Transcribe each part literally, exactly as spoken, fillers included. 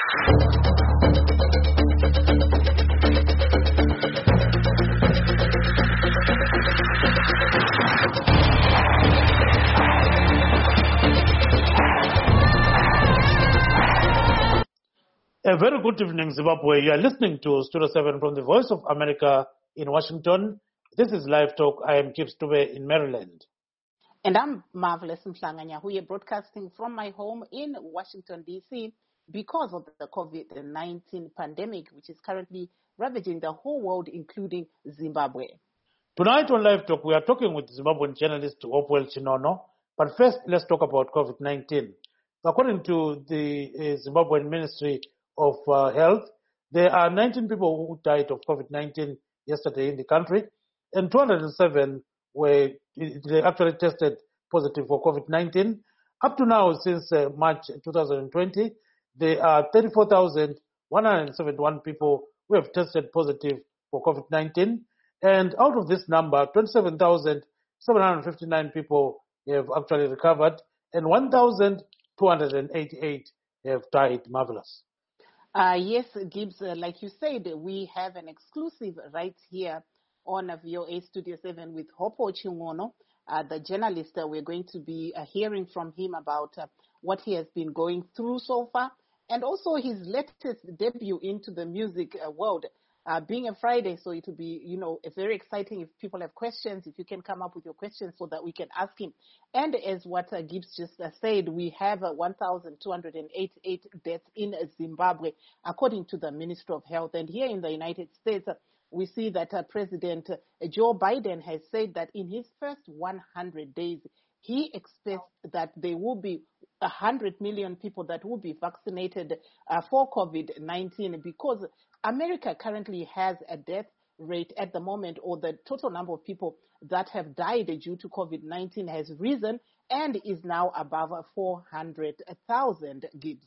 A very good evening, Zimbabwe. You are listening to Studio seven from the Voice of America in Washington. This is Live Talk. I am Kip Stube in Maryland. And I'm Marvelous Mhlanganya, who are broadcasting from my home in Washington, D C, because of the COVID nineteen pandemic, which is currently ravaging the whole world, including Zimbabwe. Tonight on Live Talk, we are talking with Zimbabwean journalist Hopewell Chinono. But first, let's talk about COVID nineteen. According to the uh, Zimbabwean Ministry of uh, Health, there are nineteen people who died of COVID nineteen yesterday in the country, and two hundred seven were they actually tested positive for COVID nineteen. Up to now, since uh, March twenty twenty, there are thirty-four thousand one hundred seventy-one people who have tested positive for COVID nineteen, and out of this number, twenty-seven thousand seven hundred fifty-nine people have actually recovered, and one thousand two hundred eighty-eight have died. Marvelous. Uh, yes, Gibbs, uh, like you said, we have an exclusive right here on uh, V O A Studio seven with Hopewell Chinono, uh, the journalist. Uh, we're going to be uh, hearing from him about uh, what he has been going through so far, and also his latest debut into the music uh, world. Uh, being a Friday, so it will be, you know, very exciting if people have questions, if you can come up with your questions so that we can ask him. And as what uh, Gibbs just uh, said, we have uh, one thousand two hundred eighty-eight deaths in uh, Zimbabwe, according to the Ministry of Health. And here in the United States, uh, we see that uh, President uh, Joe Biden has said that in his first one hundred days, he expects that there will be one hundred million people that will be vaccinated uh, for COVID nineteen, because America currently has a death rate at the moment, or the total number of people that have died due to COVID nineteen has risen and is now above four hundred thousand, Gibbs.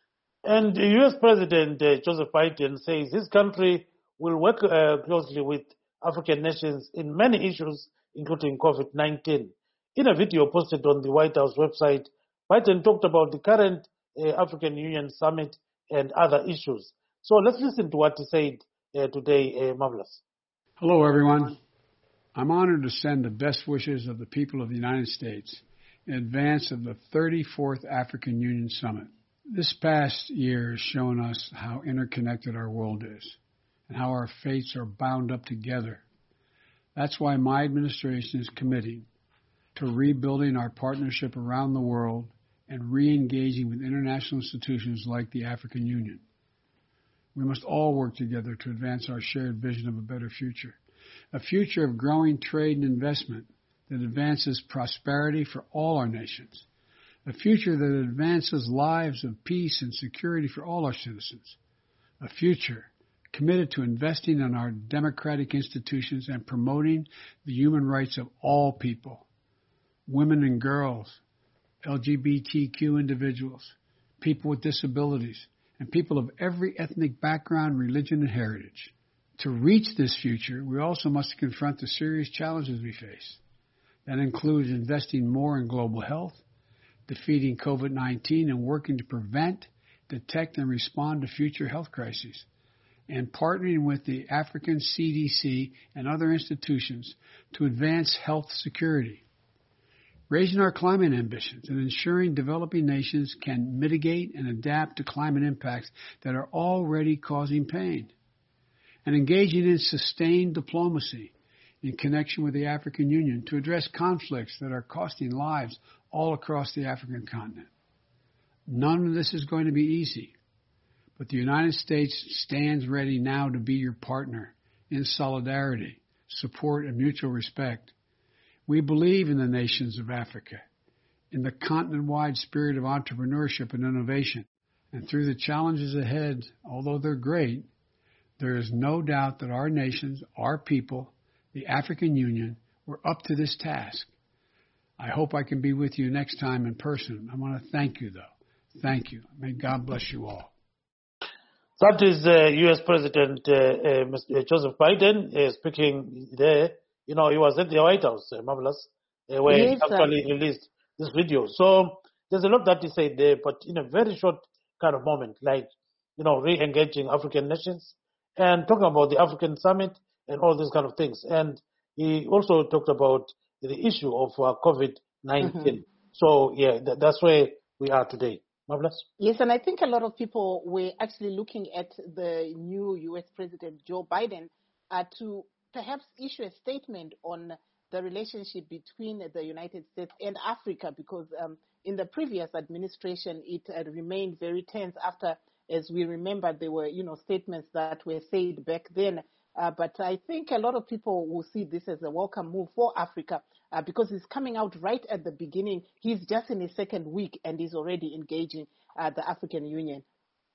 And the U S President uh, Joseph Biden says his country will work uh, closely with African nations in many issues, including COVID nineteen. In a video posted on the White House website, Biden talked about the current uh, African Union summit and other issues. So let's listen to what he said uh, today, uh, Marvelous. Hello, everyone. I'm honored to send the best wishes of the people of the United States in advance of the thirty-fourth African Union Summit. This past year has shown us how interconnected our world is and how our fates are bound up together. That's why my administration is committing to rebuilding our partnership around the world and re-engaging with international institutions like the African Union. We must all work together to advance our shared vision of a better future, a future of growing trade and investment that advances prosperity for all our nations, a future that advances lives of peace and security for all our citizens, a future committed to investing in our democratic institutions and promoting the human rights of all people, women and girls, L G B T Q individuals, people with disabilities, and people of every ethnic background, religion, and heritage. To reach this future, we also must confront the serious challenges we face. That includes investing more in global health, defeating COVID nineteen, and working to prevent, detect, and respond to future health crises, and partnering with the African C D C and other institutions to advance health security. Raising our climate ambitions and ensuring developing nations can mitigate and adapt to climate impacts that are already causing pain. And engaging in sustained diplomacy in connection with the African Union to address conflicts that are costing lives all across the African continent. None of this is going to be easy, but the United States stands ready now to be your partner in solidarity, support, and mutual respect. We believe in the nations of Africa, in the continent-wide spirit of entrepreneurship and innovation. And through the challenges ahead, although they're great, there is no doubt that our nations, our people, the African Union, were up to this task. I hope I can be with you next time in person. I want to thank you, though. Thank you. May God bless you all. That is uh, U S President uh, uh, Mister Joseph Biden uh, speaking there. You know, he was at the White House, uh, Marvelous, uh, where Yes, he actually sir. released this video. So there's a lot that he said there, but in a very short kind of moment, like you know, re-engaging African nations and talking about the African summit and all these kind of things. And he also talked about the issue of uh, COVID nineteen. Mhm. So, yeah, th- that's where we are today. Marvelous. Yes, and I think a lot of people were actually looking at the new U S President Joe Biden uh, to perhaps issue a statement on the relationship between the United States and Africa, because um, in the previous administration it uh, remained very tense after, as we remember, there were, you know, statements that were said back then. Uh, but I think a lot of people will see this as a welcome move for Africa uh, because he's coming out right at the beginning. He's just in his second week and he's already engaging uh, the African Union.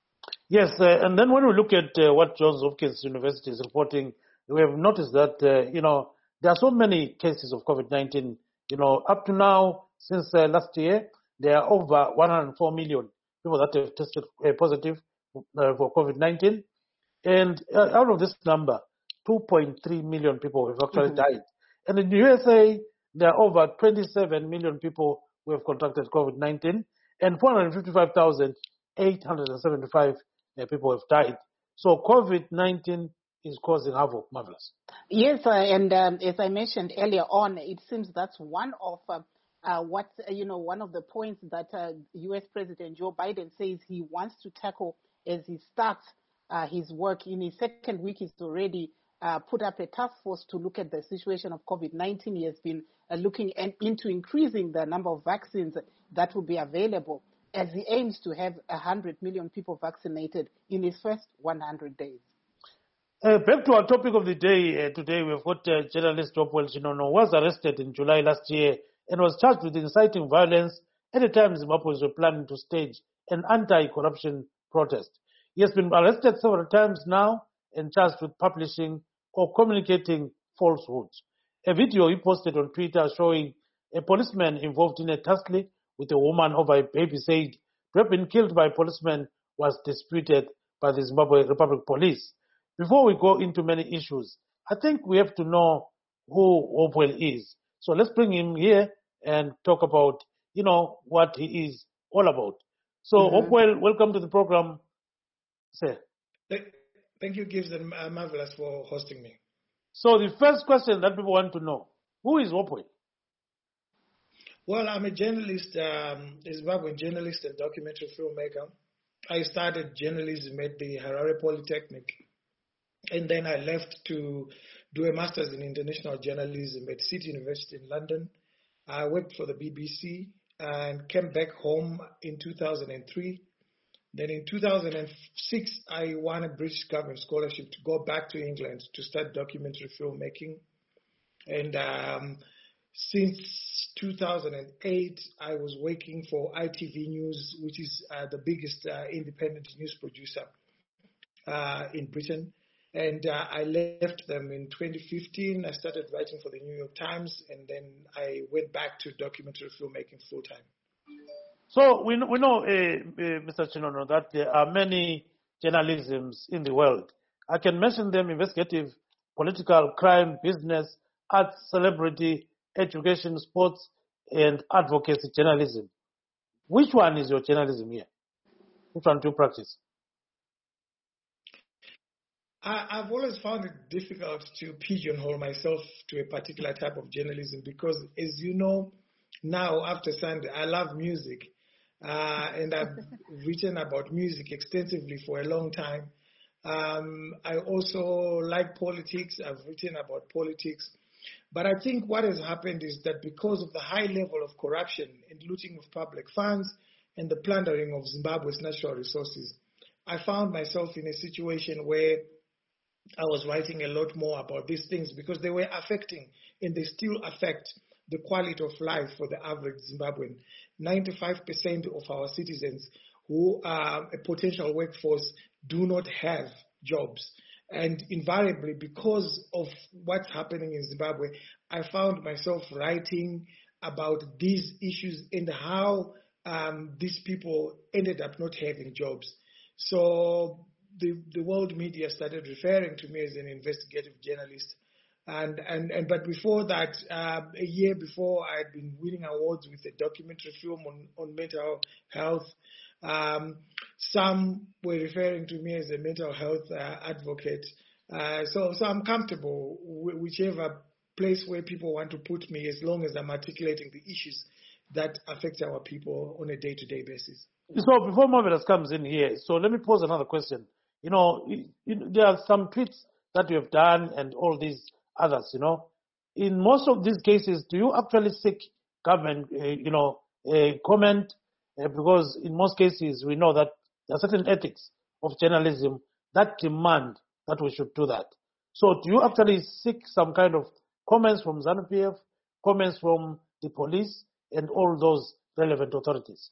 Yes, uh, and then when we look at uh, what Johns Hopkins University is reporting, we have noticed that, uh, you know, there are so many cases of COVID nineteen. You know, up to now, since uh, last year, there are over one hundred four million people that have tested uh, positive uh, for COVID nineteen. And uh, out of this number, two point three million people have actually Mhm. died. And in the U S A, there are over twenty-seven million people who have contracted COVID nineteen, and four hundred fifty-five thousand eight hundred seventy-five uh, people have died. So COVID nineteen is causing havoc. Marvelous. Yes, uh, and um, as I mentioned earlier on, it seems that's one of uh, uh, what uh, you know, one of the points that uh, U S President Joe Biden says he wants to tackle as he starts uh, his work. In his second week, he's already uh, put up a task force to look at the situation of COVID nineteen. He has been uh, looking at, into increasing the number of vaccines that will be available, as he aims to have one hundred million people vaccinated in his first one hundred days. Uh, back to our topic of the day uh, today, we've got uh, journalist Opwell Chinono, was arrested in July last year and was charged with inciting violence at a time Zimbabweans were planning to stage an anti-corruption protest. He has been arrested several times now and charged with publishing or communicating falsehoods. A video he posted on Twitter showing a policeman involved in a tussle with a woman over a baby said to have been killed by a policeman was disputed by the Zimbabwe Republic Police. Before we go into many issues, I think we have to know who Hopewell is. So let's bring him here and talk about, you know, what he is all about. So Mhm. Hopewell, welcome to the program, sir. Thank thank you, Gibbs and uh, Marvelous, for hosting me. So the first question that people want to know, who is Hopewell? Well, I'm a journalist, um, a Zimbabwean journalist and documentary filmmaker. I started journalism at the Harare Polytechnic, and then I left to do a master's in international journalism at City University in London. I worked for the B B C and came back home in two thousand three. Then in two thousand six, I won a British government scholarship to go back to England to start documentary filmmaking. And um, since two thousand eight, I was working for I T V News, which is uh, the biggest uh, independent news producer uh, in Britain. And uh, I left them in twenty fifteen. I started writing for the New York Times, and then I went back to documentary filmmaking full time. So we know, we know uh, uh, Mister Chinono, that there are many journalisms in the world. I can mention them: investigative, political, crime, business, arts, celebrity, education, sports, and advocacy journalism. Which one is your journalism here? Which one do you practice? I, I've always found it difficult to pigeonhole myself to a particular type of journalism because, as you know, now after Sunday, I love music. Uh, and I've written about music extensively for a long time. Um, I also like politics. I've written about politics. But I think what has happened is that because of the high level of corruption and looting of public funds and the plundering of Zimbabwe's natural resources, I found myself in a situation where I was writing a lot more about these things because they were affecting, and they still affect, the quality of life for the average Zimbabwean. ninety-five percent of our citizens who are a potential workforce do not have jobs. And invariably, because of what's happening in Zimbabwe, I found myself writing about these issues and how um, these people ended up not having jobs. So the, the world media started referring to me as an investigative journalist. And, and, and but before that, uh, a year before, I had been winning awards with a documentary film on, on mental health. Um, some were referring to me as a mental health uh, advocate. Uh, so, so I'm comfortable with whichever place where people want to put me, as long as I'm articulating the issues that affect our people on a day-to-day basis. So before Marvelous comes in here, so let me pose another question. You know, you, you, there are some tweets that you have done and all these others, you know. In most of these cases, do you actually seek government, uh, you know, a comment? Uh, because in most cases, we know that there are certain ethics of journalism that demand that we should do that. So do you actually seek some kind of comments from ZANU P F, comments from the police, and all those relevant authorities?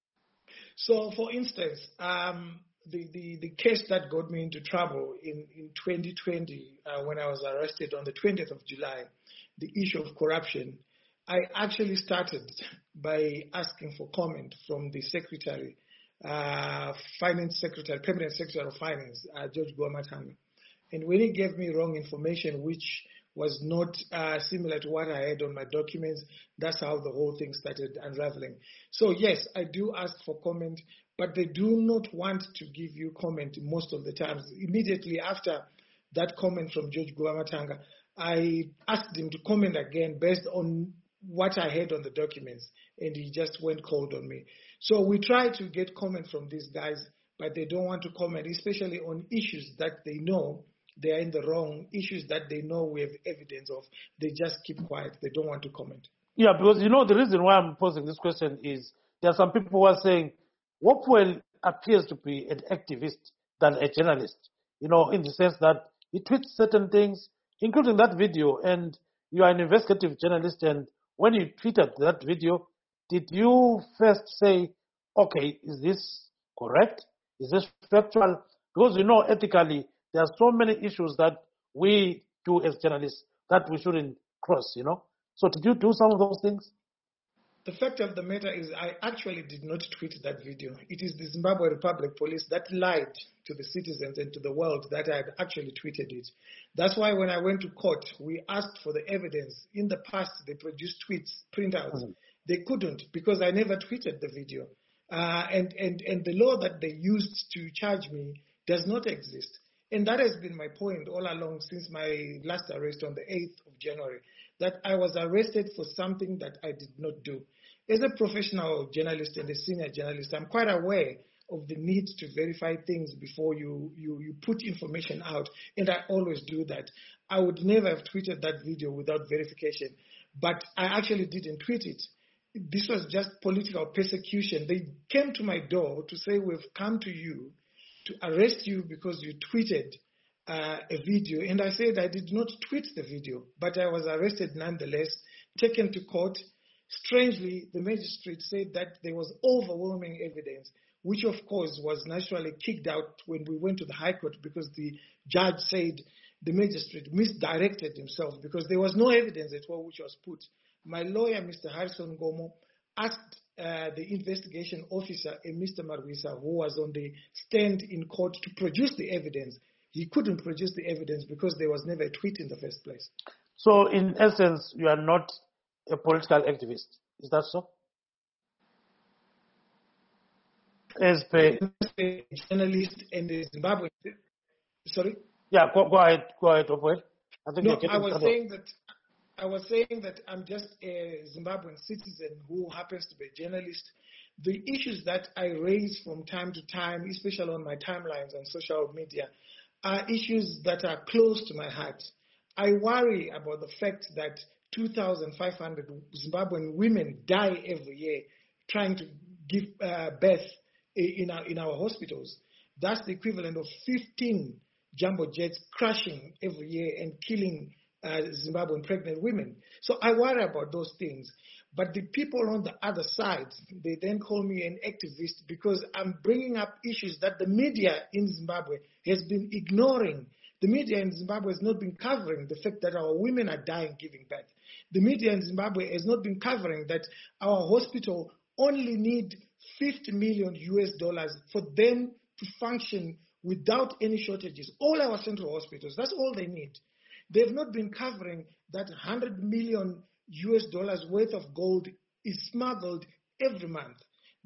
So, for instance, um, the, the, the case that got me into trouble in, in twenty twenty, uh, when I was arrested on the twentieth of July, the issue of corruption, I actually started by asking for comment from the secretary, uh, finance secretary, permanent secretary of finance, uh, George Guamatanga. And when he gave me wrong information, which was not uh, similar to what I had on my documents, that's how the whole thing started unraveling. So yes, I do ask for comment, but they do not want to give you comment most of the times. Immediately after that comment from George Guamatanga, I asked him to comment again based on what I had on the documents, and he just went cold on me. So we try to get comment from these guys, but they don't want to comment, especially on issues that they know they are in the wrong, issues that they know we have evidence of. They just keep quiet. They don't want to comment. Yeah, because, you know, the reason why I'm posing this question is there are some people who are saying Hopewell appears to be an activist than a journalist, you know, in the sense that he tweets certain things, including that video, and you are an investigative journalist, and when you tweeted that video, did you first say, okay, is this correct? Is this factual? Because, you know, ethically, there are so many issues that we do as journalists that we shouldn't cross, you know. So did you do some of those things? The fact of the matter is I actually did not tweet that video. It is the Zimbabwe Republic Police that lied to the citizens and to the world that I had actually tweeted it. That's why when I went to court, we asked for the evidence. In the past, they produced tweets, printouts. Mm-hmm. They couldn't because I never tweeted the video. Uh, and, and, and the law that they used to charge me does not exist. And that has been my point all along since my last arrest on the eighth of January, that I was arrested for something that I did not do. As a professional journalist and a senior journalist, I'm quite aware of the need to verify things before you, you, you put information out, and I always do that. I would never have tweeted that video without verification, but I actually didn't tweet it. This was just political persecution. They came to my door to say, we've come to you to arrest you because you tweeted uh, a video. And I said I did not tweet the video, but I was arrested nonetheless, taken to court. Strangely, the magistrate said that there was overwhelming evidence, which of course was naturally kicked out when we went to the High Court because the judge said the magistrate misdirected himself because there was no evidence at all which was put. My lawyer, Mister Harrison Gomo, asked Uh, the investigation officer, uh, Mister Marwisa, who was on the stand in court to produce the evidence. He couldn't produce the evidence because there was never a tweet in the first place. So, in essence, you are not a political activist. Is that so? As per a journalist and a Zimbabwean. Sorry? Yeah, go, go ahead. Go ahead, Hopewell. I think no, you're I was cut saying off. that I was saying that I'm just a Zimbabwean citizen who happens to be a journalist. The issues that I raise from time to time, especially on my timelines on social media, are issues that are close to my heart. I worry about the fact that two thousand five hundred Zimbabwean women die every year trying to give uh, birth in our, in our hospitals. That's the equivalent of fifteen jumbo jets crashing every year and killing Uh, Zimbabwean pregnant women. So I worry about those things. But the people on the other side, they then call me an activist because I'm bringing up issues that the media in Zimbabwe has been ignoring. The media in Zimbabwe has not been covering the fact that our women are dying giving birth. The media in Zimbabwe has not been covering that our hospital only need fifty million U S dollars for them to function without any shortages. All our central hospitals, that's all they need. They've not been covering that one hundred million U S dollars worth of gold is smuggled every month.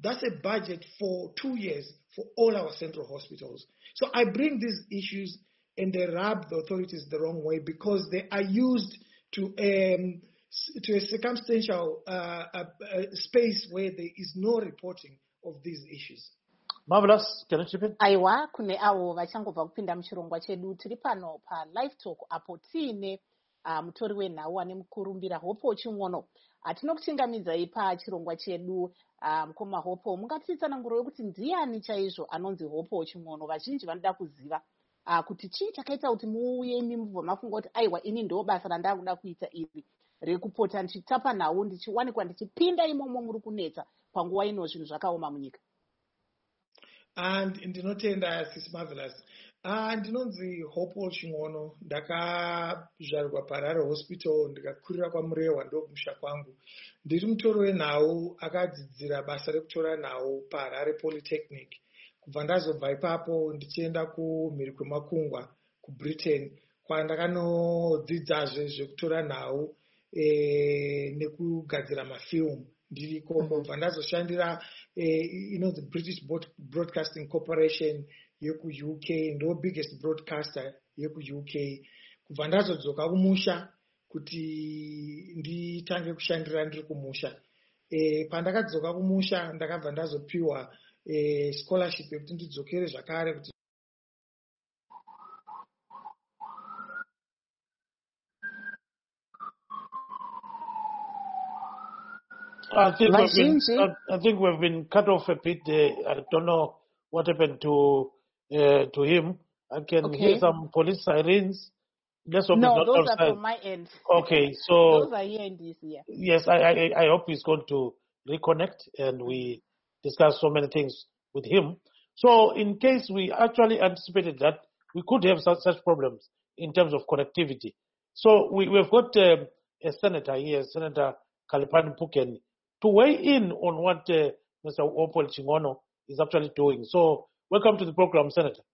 That's a budget for two years for all our central hospitals. So I bring these issues and they rub the authorities the wrong way because they are used to um, to a circumstantial uh, uh, uh, space where there is no reporting of these issues. Marvelous. Can you chip in? Aiwa kune avo vachangobva kupinda muchirongwa chedu tiri pano pa live talk apo tiine uh, mutori wenhau ane mukurumbira Hopo Ching'ono atinokuchingamidzai pachirongwa chedu uh, mukoma Hopo mungatitsanangurire kuti ndiani chaizvo anonzi Hopo Ching'ono vazhinji vanoda kuziva uh, kuti chii chakaita kuti muuye imi mubva mafunga kuti aiwa ini ndo basa randakuda kuita iri rekupota ndichitapa nhau ndichiwanikwa ndichipinda imomo muri kunetsa panguva ino zvinhu zvakaoma munyika. And ndinotenda Sis Marvelous. Uh, ndinonzi Hopo Ching'ono, ndakazvarwa paRare Hospital, ndikakurira kwaMurewa ndokumusha kwangu. Ndiri mutori wenhau akadzidzira basa rekutora nhau paHarare Polytechnic. Kubva ndazobva ipapo ndichienda kumhiri kwemakungwa kuBritain kwandakanodzidzazve zvekutora nhau e, nekugadzira mafilmu. Ndiriko kubva ndazoshandira inonzi British Broadcasting Corporation yeku-U K, ndo biggest broadcaster yeku-U K. Kubva ndazodzoka kumusha kuti nditange kushandira ndiri kumusha. E, pandakadzoka kumusha ndakabva ndazopiwa e, scholarship yekuti ndidzokere zvakare kuti I think, we've been, I think we've been cut off a bit. Uh, I don't know what happened to uh, to him. I can okay. hear some police sirens. Let's hope no, not those outside. are from my end. Okay, so those are here in D C. Yeah. Yes, I, I I hope he's going to reconnect and we discuss so many things with him. So, in case we actually anticipated that we could have such, such problems in terms of connectivity, so we we've got um, a senator here, Senator Khalipani Phukeni, to weigh in on what uh, Mister Hopo Ching'ono is actually doing. So, welcome to the program, Senator.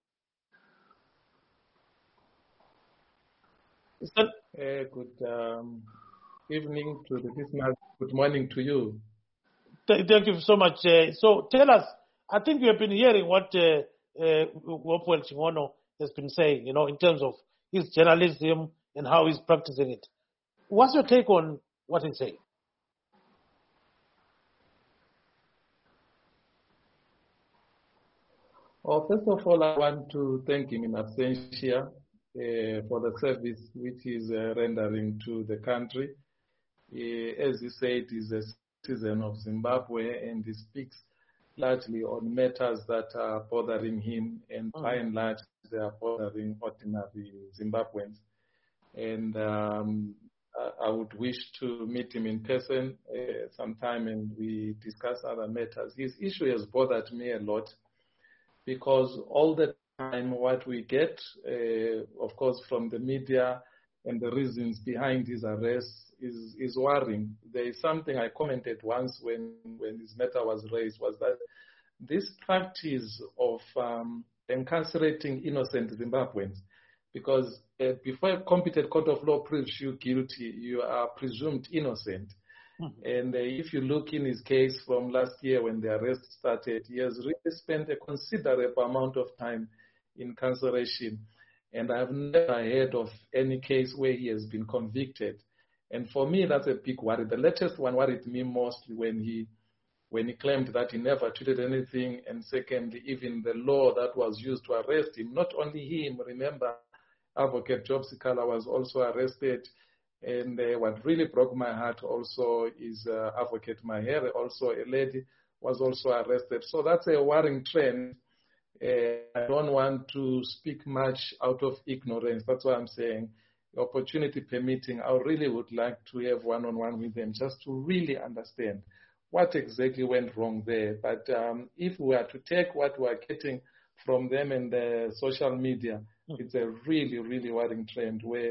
Uh, good um, evening to the listeners. Good morning to you. Th- thank you so much. Uh, so, tell us, I think you have been hearing what uh, uh, Hopo Ching'ono has been saying, you know, in terms of his journalism and how he's practicing it. What's your take on what he's saying? Oh, first of all, I want to thank him in absentia uh, for the service which he's uh, rendering to the country. Uh, as he said, he's a citizen of Zimbabwe and he speaks largely on matters that are bothering him, and mm-hmm. by and large, they are bothering ordinary Zimbabweans. And um, I, I would wish to meet him in person uh, sometime and we discuss other matters. His issue has bothered me a lot, because all the time what we get, uh, of course, from the media and the reasons behind his arrest is, is worrying. There is something I commented once when, when this matter was raised, was that this practice of um, incarcerating innocent Zimbabweans, because uh, before a competent court of law proves you guilty, you are presumed innocent. And uh, if you look in his case from last year when the arrest started, he has really spent a considerable amount of time in incarceration. And I've never heard of any case where he has been convicted. And for me, that's a big worry. The latest one worried me mostly when he when he claimed that he never tweeted anything. And secondly, even the law that was used to arrest him, not only him, remember, Advocate Job Sikala was also arrested. And uh, what really broke my heart also is uh, Advocate Mahere, also a lady, was also arrested. So that's a worrying trend. Uh, I don't want to speak much out of ignorance. That's why I'm saying, opportunity permitting, I really would like to have one-on-one with them just to really understand what exactly went wrong there. But um, if we are to take what we are getting from them and the social media, mm-hmm. it's a really, really worrying trend where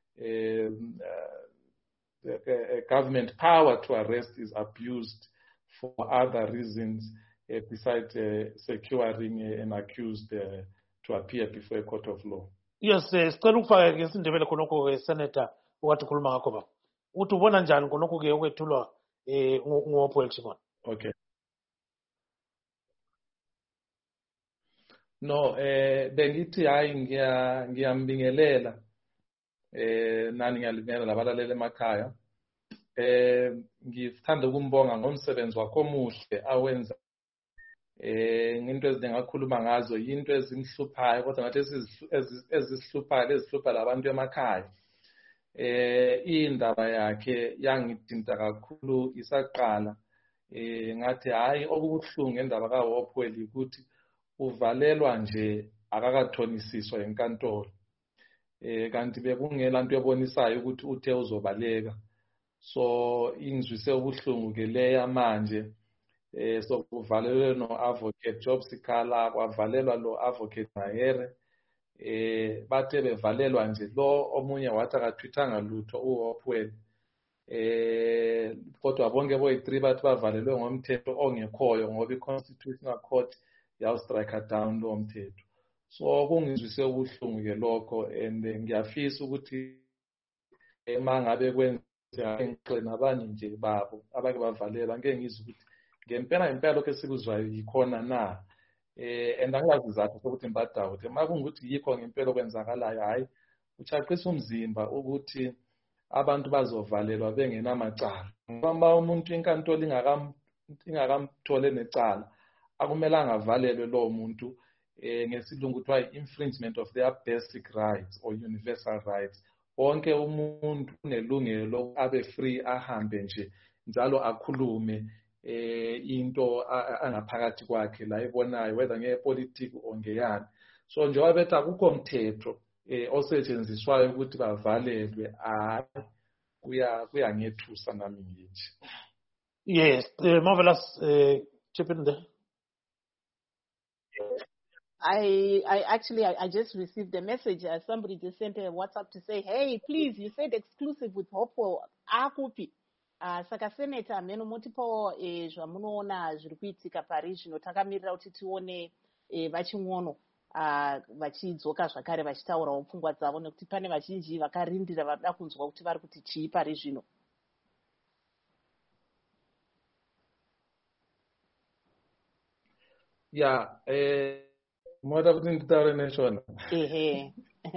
Um, uh, the, uh, government power to arrest is abused for other reasons uh, besides uh, securing uh, an accused uh, to appear before a court of law. Yes, sicela ukufaka ngesindebele khonokho ke senator wathi khuluma ngakho ba. Uthi ubona njani khonokho ke okwethulwa eh ngoPaul Ching'ono? Okay. No, eh bengithi hayi ngiya ngiyambingelela eh nani ngiyalibingelela labalaleli emakhaya. Eh ngithanda ukumbonga ngomsebenzi wakhe omuhle awenza. Eh into ezingakhuluma ngazo into ezimhluphayo kodwa ngathi ezisihluphayo ezihlupha labantu emakhaya. Eh indaba yakhe yangithinta kakhulu isaqala. Eh ngathi hayi okubuhlungu endaba kaWopwell ukuthi uvalelwa nje akakathonisiswa enkantolo. Eh kanti bekungela nto ebonisayo ukuthi uthe uzobaleka. So ingizwise ubuhlungu ke leya manje eh sokuvalelwe no advocate Job Sikhala kwavalelwa lo advocate Mahere. Eh bathe bevalelwa nje lo omunye wathi akathwithanga lutho uWopwell. Eh kodwa bonke boyi three bathi bavalelwe ngomthetho ongekhoyo ngoba iConstitutional Court yaw strike down lo mthetho. So kungizwise ubuhlungu ke lokho and ngiyafisa ukuthi emangabe kwenza enhle nabanye nje babo abake bavalelwa ngeke ngizwe ukuthi ngempela impela lokho esikuzwayo yikhona na. Eh and angazi izathu sokuthi mbadawu ukuthi makungukuthi yikho ngempela okwenzakalayo hayi uchaqisa umzimba ukuthi abantu bazovalelwa bengenamacala. Ngoba umuntu inkantolo ingakam ingakamthole necala akumelanga avalelwe lo muntu eh ngesilungu kuthiwa infringement of their basic rights or universal rights. Wonke umuntu unelungelo abe free ahambe nje njalo akhulume eh into angaphakathi kwakhe la ibonayo whether ngepolitiki ongeyani. So njengoba bethu akukho mthetho eh osetshenziswayo ukuthi bavalelwe hayi kuya kuyangethusa nami ngithi. Yes, uh, Marvelous, uh, chip in there. I, I actually, I, I just received a message. Uh, somebody just sent a WhatsApp to say, hey, please, you said exclusive with Hopewell. Akupi. Uh, saka senator meno motipo e zvamunoona zviri kuitika pari zvino takamirira kuti tione e, vaching'ono uh, vachidzoka zvakare vachitaurawo pfungwa dzavo nekuti pane vazhinji vakarindira vanoda kunzwa kuti vari kuti chii pari zvino. Yeah, eh moda kuti nditaure neshona. Ehe.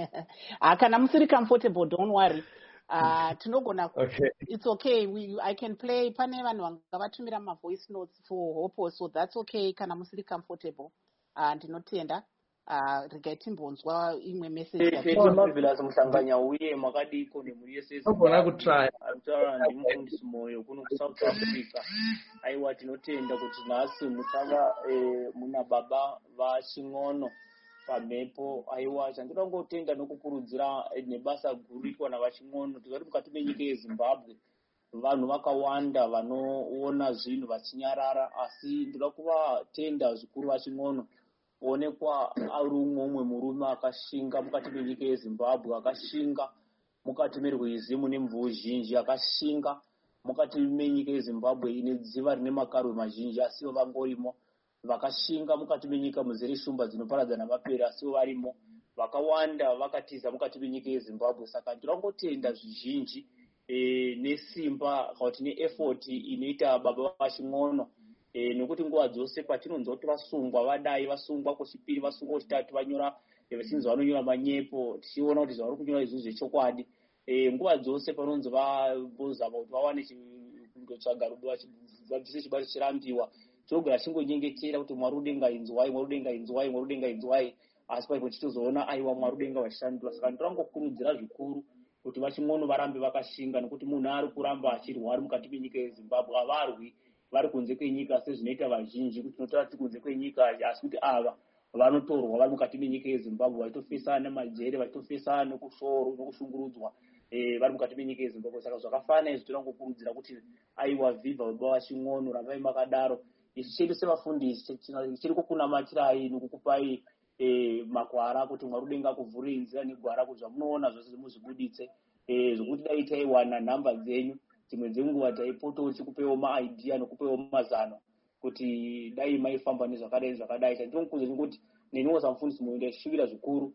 Ah, kana musiri comfortable, don't worry. Uh, tinogona, okay. It's okay. We, I can play pane vanhu vanga vatumira ma voice notes for Hopo, so that's okay. Kana musiri comfortable. Uh, ndinotenda. Uh, regai timbonzwa imwe message. Ehe, Marvelous muhlanganya uye makadiko nemuri yese. Ogona kutry. Akutara ndimufundisi moyo kuno ku South Africa. Aiwa tinotenda kuti nhasi mutanga eh, muna baba vaching'ono pamhepo. Aiwa chandinoda kungotenda nokukurudzira nebasa guru kuitwa navaching'ono. Tikati mukati menyika yeZimbabwe vanhu vakawanda vanoona zvinhu vachinyarara, asi ndoda kuvatenda zvikuru vaching'ono. Onekwa ari umwe murume akashinga mukati menyika yeZimbabwe, akashinga mukati merwizi mune mvuu zhinji, akashinga mukati menyika yeZimbabwe ine dziva rine makarwe mazhinji asiwo vangorimo, vakashinga mukati menyika muzere shumba dzinoparadza namapere asiwo varimo, vakawanda vakatiza mukati menyika yeZimbabwe. Saka ndinongotenda zvizhinji e, nesimba kuti neeffort inoita baba vaching'ono. E, nekuti nguva dzose patinonzwa kuti vasungwa vadai vasungwa kwechipiri vasungwa kwechitatu vanyora vachinzi vanonyora manyepo tichiona kuti zvavari kunyora izvi zvechokwadi. E, nguva dzose panonzi vazama kuti vawane kundotsvaga rudo vabvise chibato chirambiwa tinogara chingonyengetera kuti Mwari udenga inzwai, Mwari udenga inzwai, Mwari udenga inzwai, asi paipo tichizoona aiwa Mwari udenga vachishandura. Saka ndirangokurudzira zvikuru kuti vaching'ono varambe vakashinga, nekuti munhu ari kuramba achirwara mukati menyika yeZimbabwe havarwi vari kunze kwenyika sezvinoita vazhinji kuti tinotara tiri kunze kwenyika, asi kuti ava vanotorwa vari mukati menyika yeZimbabwe vachitofesana majere vachitofesana nokusoro nokushungurudzwa e, vari mukati menyika yeZimbabwe. Saka zvakafana izvi tinongokurudzira kuti aiwa vhivha baba vaching'ono rambai makadaro. Isu chedu sevafundisi chiri kukunamatirai nokukupai e, makwara kuti Mwari udenga kuvhurei nzira negwara kuti zvamunoona zvose muzvibuditse e, zvokuti dai taiwana nhamba dzenyu dzimwe dzenguva taipotawo chikupewo maidea nokupewo mazano kuti dai maifamba nezvakadai zvakadai. Chandinokuudza kuti neniwo samufundisi moyo ndachishuvira zvikuru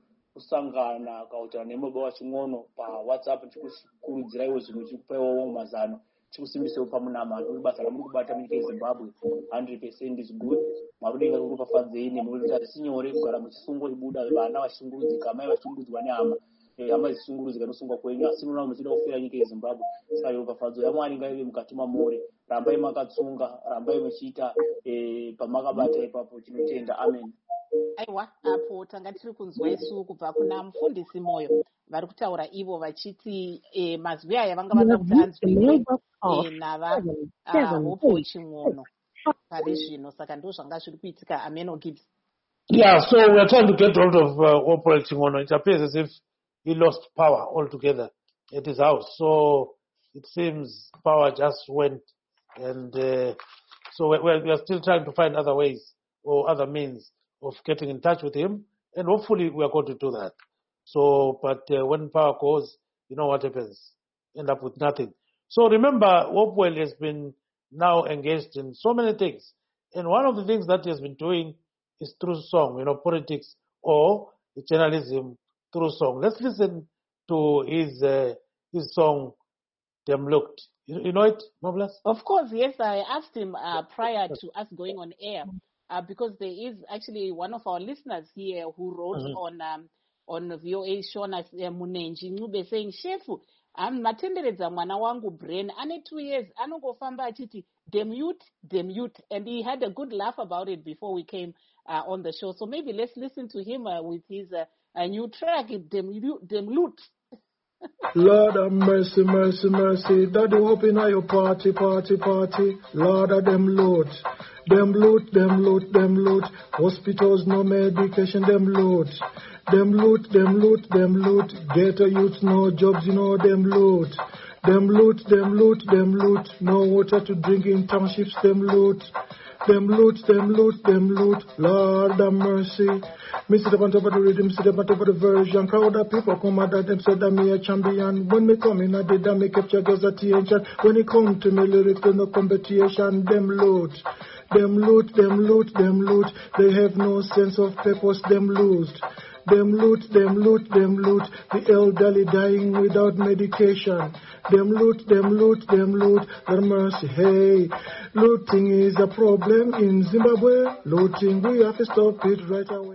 kusangana kautaura nemubaba waching'ono pawhatsapp ndichikukurudziraiwo zvimwe chikupewawo mazano. chikusimbisewo pamunama kuti basa ramuri kubata munyika yezimbabwe one hundred percent is good. Marudenga kuri kupafadzei nemuri kuti sinyore kugara muchisungoibuda vana vashungurudzika amai vashungurudzwa nehama hama zisunguruzika nosungwa kwenyu asi munoona muchida kufira nyika yezimbabwe. Saka ropafadzo yamwari ngaive mukati mamuri. Rambai makatsunga, rambai muchiita pamakabata ipapo tinotenda. Amen. Aiwa, apo tanga tiri kunzwa isu kubva kuna mufundisi Moyo vari kutaura ivo vachiti eh, mazwi aya vanga vada kuti anzwiwe eh, nava Hopo Ching'ono pari zvino. Saka ndo zvanga zviri kuitika. Amen. Gibbs. Yeah, so we are trying to get hold of uh, Hopo Ching'ono. It appears as if he lost power altogether at his house. So it seems power just went, and uh, so we we are still trying to find other ways or other means of getting in touch with him, and hopefully we are going to do that. So, but uh, when power goes, you know what happens? End up with nothing. So remember, Hopewell has been now engaged in so many things, and one of the things that he has been doing is through song, you know, politics or journalism through song. Let's listen to his uh, his song, Them Looked. You, you know it, Marvelous? Of course, yes. I asked him uh, prior to us going on air. Uh, because there is actually one of our listeners here who wrote mm-hmm. on um, on V O A Shona uh, Munenji Ncube saying, Shefu, I'm matenderedza mwana wangu brain, ane two years, anongofamba achiti, them youth, them youth. And he had a good laugh about it before we came uh, on the show. So maybe let's listen to him uh, with his uh, a new track, Them, them Loot. Lord have mercy, mercy, mercy. Daddy hoping at your party, party, party. Lord of them loot. Them loot, them loot, them loot. Hospitals, no medication, them loot. Them loot, them loot, them loot. Ghetto youth, no jobs, you know, them loot. Them loot, them loot, them loot. No water to drink in townships, them loot. Them loot, them loot, them loot. Lord have mercy. Me sit up on top of the rhythm, sit up on top of the version. Crowd of people come out of them, said that me a champion. When me come in, I did that, me capture girls attention. When it come to me, lyrics, no competition. Them loot. Them loot, them loot, them loot. They have no sense of purpose, them loot. Them loot, them loot, them loot. The elderly dying without medication. Them loot, them loot, them loot. The mercy, hey. Looting is a problem in Zimbabwe. Looting, we have to stop it right away.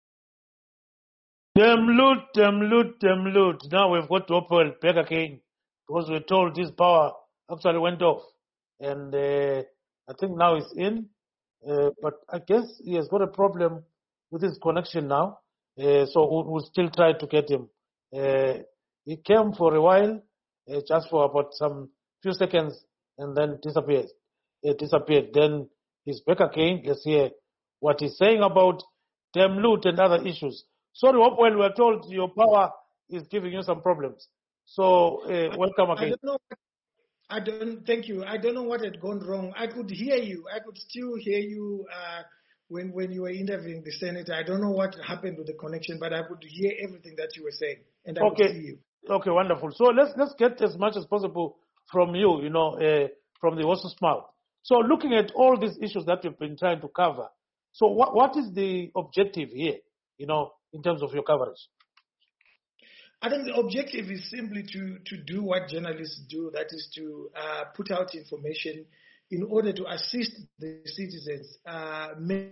Them loot, them loot, them loot. Now we've got to open back again because we're told this power actually went off. And uh, I think now it's in. Uh, but I guess he has got a problem with his connection now. Uh, so we'll, we'll still try to get him. Uh, he came for a while, uh, just for about some few seconds, and then disappeared. It disappeared. Then he's back again. Let's hear what he's saying about them loot and other issues. Sorry, Hopewell, we're told your power is giving you some problems. So uh, welcome again. I don't know. I don't. Thank you. I don't know what had gone wrong. I could hear you. I could still hear you uh, when when you were interviewing the senator. I don't know what happened with the connection, but I could hear everything that you were saying, and I okay. could see you. Okay, wonderful. So let's let's get as much as possible from you. You know, uh, from the horse's mouth. So looking at all these issues that you've been trying to cover, so what what is the objective here? You know, in terms of your coverage. I think the objective is simply to, to do what journalists do, that is to uh, put out information in order to assist the citizens uh,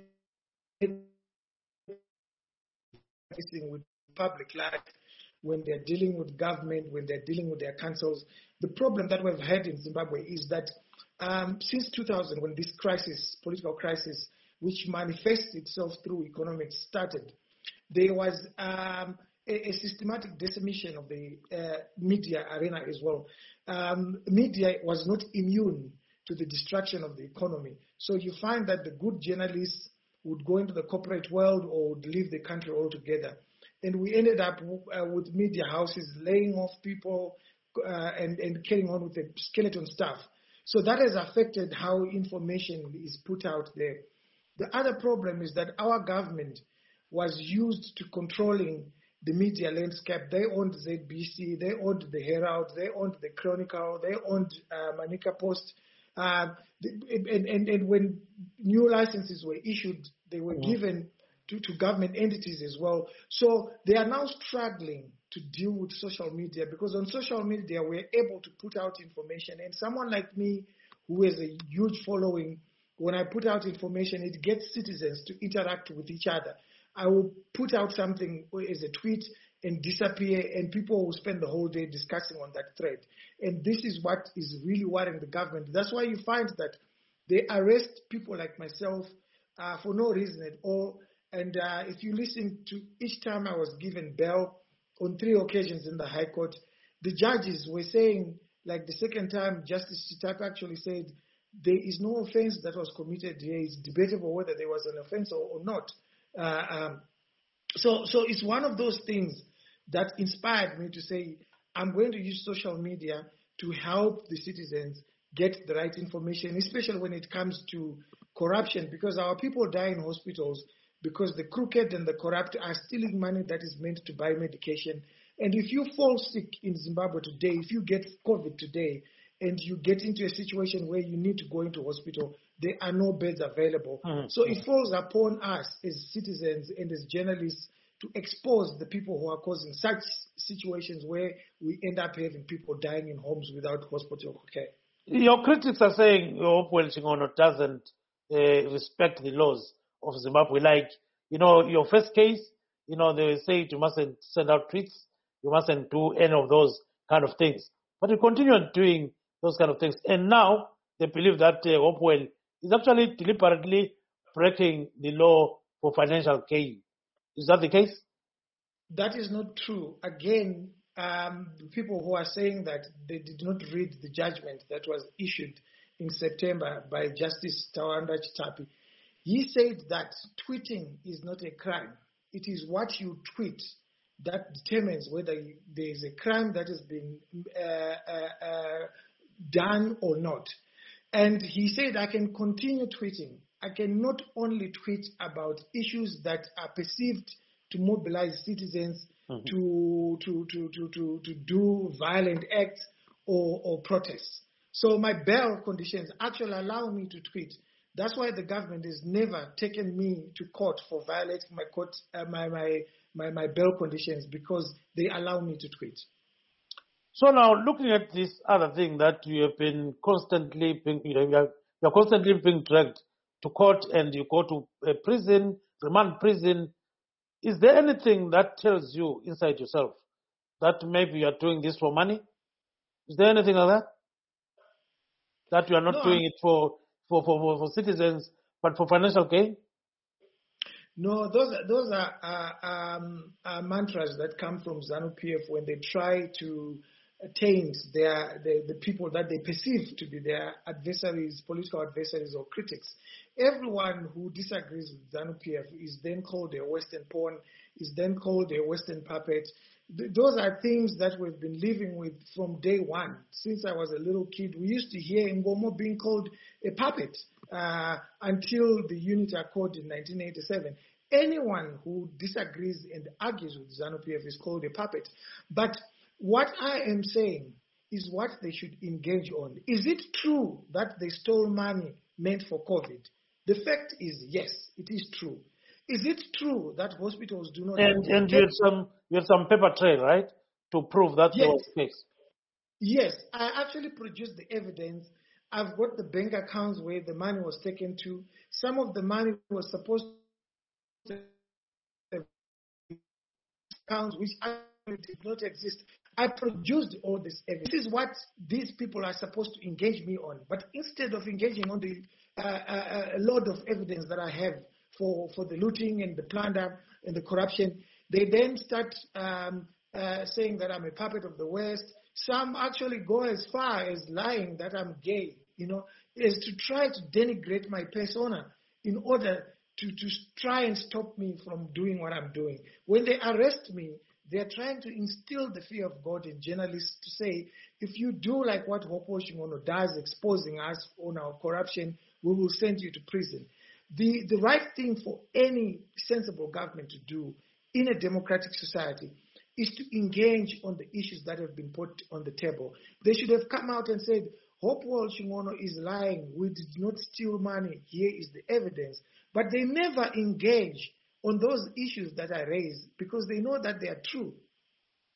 with public life when they're dealing with government, when they're dealing with their councils. The problem that we've had in Zimbabwe is that um, since two thousand, when this crisis, political crisis, which manifests itself through economics, started, there was um, a, a systematic decimation of the uh, media arena as well. Um, media was not immune to the destruction of the economy. So you find that the good journalists would go into the corporate world or would leave the country altogether. And we ended up uh, with media houses laying off people uh, and, and carrying on with the skeleton staff. So that has affected how information is put out there. The other problem is that our government was used to controlling the media landscape. They owned Z B C, they owned the Herald, they owned the Chronicle, they owned uh, Manica Post. Uh, and, and, and when new licenses were issued, they were mm-hmm. given to, to government entities as well. So they are now struggling to deal with social media, because on social media we're able to put out information. And someone like me who has a huge following, when I put out information, it gets citizens to interact with each other. I will put out something as a tweet and disappear, and people will spend the whole day discussing on that thread. And this is what is really worrying the government. That's why you find that they arrest people like myself uh, for no reason at all. And uh, if you listen to each time I was given bail on three occasions in the High Court, the judges were saying, like the second time, Justice Chitap actually said, there is no offense that was committed here. It's debatable whether there was an offense or, or not. Uh, um, so, so it's one of those things that inspired me to say, I'm going to use social media to help the citizens get the right information, especially when it comes to corruption, because our people die in hospitals because the crooked and the corrupt are stealing money that is meant to buy medication. And if you fall sick in Zimbabwe today, if you get COVID today, and you get into a situation where you need to go into hospital, there are no beds available. Mm-hmm. So it falls upon us as citizens and as journalists to expose the people who are causing such situations where we end up having people dying in homes without hospital care. Your critics are saying Hopewell Chingono doesn't uh, respect the laws of Zimbabwe. Like, you know, your first case, you know, they say you mustn't send out tweets, you mustn't do any of those kind of things. But you continue doing those kind of things. And now they believe that uh, Hopewell is actually deliberately breaking the law for financial gain. Is that the case? That is not true. Again, um, the people who are saying that they did not read the judgment that was issued in September by Justice Tawanda Chitapi. He said that tweeting is not a crime. It is what you tweet that determines whether there is a crime that has been uh, uh, uh, done or not. And he said, I can continue tweeting. I can not only tweet about issues that are perceived to mobilize citizens mm-hmm. to, to, to, to, to, to do violent acts or, or protests. So my bail conditions actually allow me to tweet. That's why the government has never taken me to court for violating my court, uh, my, my, my, my bail conditions, because they allow me to tweet. So now, looking at this other thing that you have been constantly being, you know, you're constantly being dragged to court and you go to a prison, remand prison, is there anything that tells you inside yourself that maybe you are doing this for money? Is there anything like that? That you are not no, doing it for, for, for, for citizens, but for financial gain? No, those are, those are, uh, um, are mantras that come from ZANU-P F when they try to taint their, the, the people that they perceive to be their adversaries, political adversaries or critics. Everyone who disagrees with ZANU-P F is then called a Western pawn, is then called a Western puppet. Th- those are things that we've been living with from day one. Since I was a little kid, we used to hear Ngomo being called a puppet uh, until the unit accord in nineteen eighty-seven. Anyone who disagrees and argues with ZANU-P F is called a puppet. But what I am saying is what they should engage on. Is it true that they stole money meant for COVID? The fact is, yes, it is true. Is it true that hospitals do not... And, and you, had some, you had some paper trail, right, to prove that yes. was the case? Yes, I actually produced the evidence. I've got the bank accounts where the money was taken to. Some of the money was supposed to accounts which actually did not exist. I produced all this evidence. This is what these people are supposed to engage me on. But instead of engaging on the uh, uh, a lot of evidence that I have for, for the looting and the plunder and the corruption, they then start um, uh, saying that I'm a puppet of the West. Some actually go as far as lying that I'm gay, you know, is to try to denigrate my persona in order to, to try and stop me from doing what I'm doing. When they arrest me, they're trying to instill the fear of God in journalists to say, if you do like what Hopewell Chingono does, exposing us on our corruption, we will send you to prison. The, the right thing for any sensible government to do in a democratic society is to engage on the issues that have been put on the table. They should have come out and said, Hopewell Chingono is lying. We did not steal money. Here is the evidence. But they never engage on those issues that I raise because they know that they are true.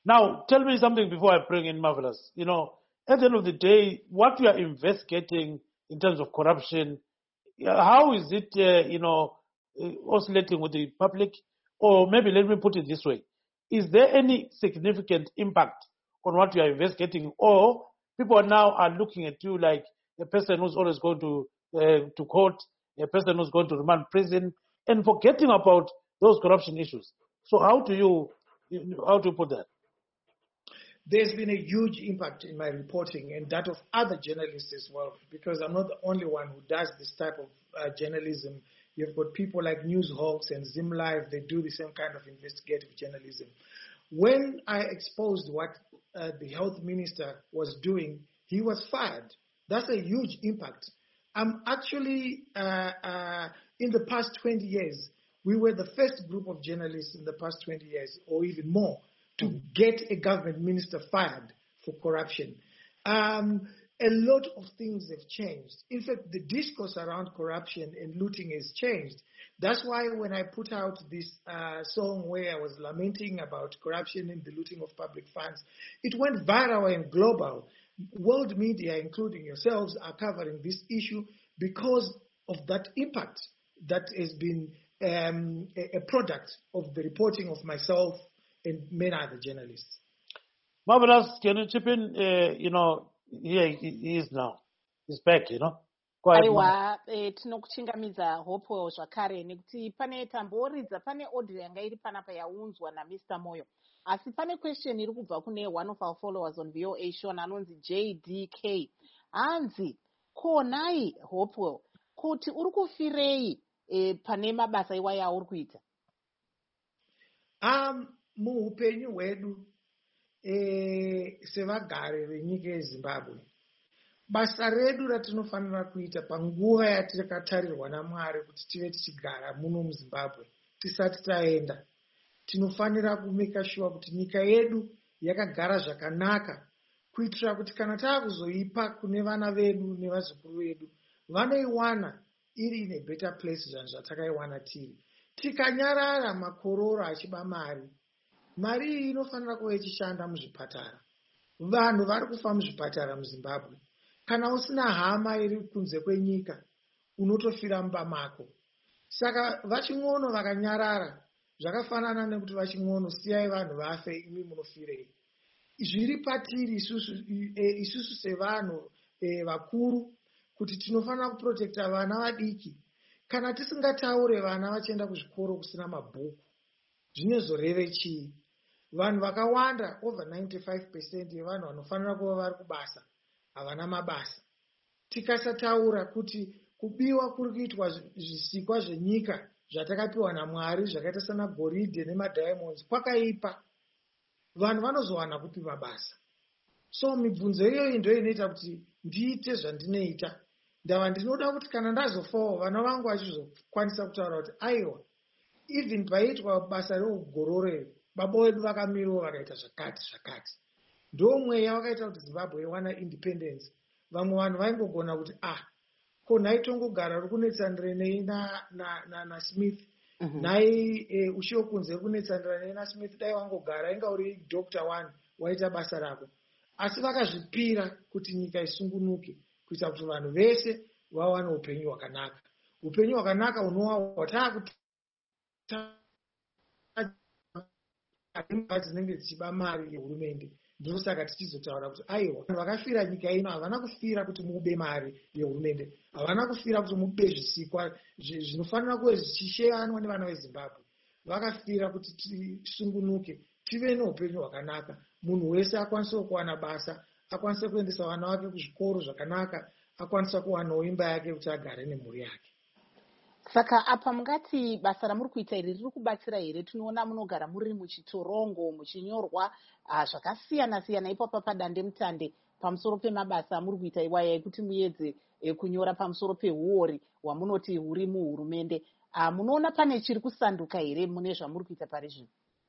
Now, tell me something before I bring in Marvelous. You know, at the end of the day, what you are investigating in terms of corruption, uh, how is it, uh, you know, uh, oscillating with the public? Or maybe let me put it this way. Is there any significant impact on what you are investigating? Or people are now are looking at you like a person who's always going to, uh, to court, a person who's going to remand prison, and forgetting about those corruption issues. So how do you, how do you put that? There's been a huge impact in my reporting and that of other journalists as well, because I'm not the only one who does this type of uh, journalism. You've got people like Newshawks and Zim Live, they do the same kind of investigative journalism. When I exposed what uh, the health minister was doing, he was fired. That's a huge impact. I'm actually, uh, uh, in the past twenty years, we were the first group of journalists in the past twenty years, or even more, to get a government minister fired for corruption. Um, a lot of things have changed. In fact, the discourse around corruption and looting has changed. That's why when I put out this uh, song where I was lamenting about corruption and the looting of public funds, it went viral and global. World media, including yourselves, are covering this issue because of that impact that has been um, a, a product of the reporting of myself and many other journalists. Marvelous, can you chip in? Uh, you know, here he is now. He's back, you know. Aiwa, eh, tinokuchingamidza Hopewell zvakare nekuti pane tamboridza pane audio yanga iri panapa yaunzwa naMister Moyo. Asi pane question iri kubva kune one of our followers on V O A show anonzi J D K. Hanzi, konai Hopewell, kuti uri kufirei eh, pane mabasa iwaya auri kuita? Um, muupenyu hwedu eh, sevagari venyika yeZimbabwe, basa redu ratinofanira kuita panguva yatakatarirwa naMwari kuti tive tichigara muno muZimbabwe tisati taenda, tinofanira kumeka sure kuti nyika yedu yakagara zvakanaka, kuitira kuti kana taakuzoipa kune vana vedu nevazukuru vedu vanoiwana iri in a better place zvanhu zvatakaiwana tiri. Tikanyarara makororo achiba mari, mari iyi inofanira kuva ichishanda muzvipatara. Vanhu vari kufa muzvipatara muZimbabwe. Kana usina hama iri kunze kwenyika, unotofira mumba mako. Saka vaching'ono vakanyarara, zvakafanana nekuti vaching'ono siyai vanhu vafe, imi munofirei. Zviri patiri isusu, e, isusu sevanhu e, vakuru, kuti tinofanira kuprotekta vana vadiki. Kana tisingataure vana vachienda kuzvikoro kusina mabhuku, zvinozoreve chii? Vanhu vakawanda, over ninety-five percent yevanhu vanofanira kuva vari kubasa havana mabasa. Tikasataura kuti kubiwa kuri kuitwa zvisikwa zvenyika zvatakapiwa naMwari zvakaita sana goridhe nemadiamonds kwakaipa, vanhu vanozowana kupi mabasa. So mibvunzo iyoyi ndio inoita kuti ndiite zvandinoita. Ndava ndinoda kuti kana ndazofawo vana vangu vachizokwanisa kutaura kuti aiwa, even paitwa basa reugorore baba vedu vakamirawo vakaita zvakati zvakati. Ndo mweya wakaita kuti Zimbabwe iwana independence. Vamwe vanhu vaingogona kuti ah, ko nhaitongogara uri kunetsanira nei na, na, na, na Smith. Mm-hmm. Nai e, ushiwo kunze kunetsanira nei na Smith, dai wangogara inga uri doctor one waita basa rako. Asi vakazvipira kuti nyika isungunuke, kuita kuti vanhu vese vawane upenyu hwakanaka. Upenyu hwakanaka hunowa hwataakuta dzinenge dzichiba mari yehurumende. Ndiro saka tichizotaura kuti aiwa, vanhu vakafira nyika ino havana kufira kuti mube mari yehurumende, havana kufira kuti mube zvisikwa zvinofanira kuve zvichisheyanwa nevana veZimbabwe. Vakafira kuti tisungunuke, tive neupenyu hwakanaka, munhu wese akwanise kuwana basa, akwanise kuendesa vana vake kuzvikoro zvakanaka, akwanisa kuwanawo imba yake kuti agare nemhuri yake. Saka apa mungati basa ramuri kuita iri riri kubatsira here? Tinoona munogara muri muchitorongo, muchinyorwa zvakasiyana siyana ipapo padande mutande pamusoro pemabasa amuri kuita iwaya ekuti muedze e, kunyora pamusoro pehuori hwamunoti huri muhurumende. Munoona pane chiri kusanduka here mune zvamuri kuita pari zvino?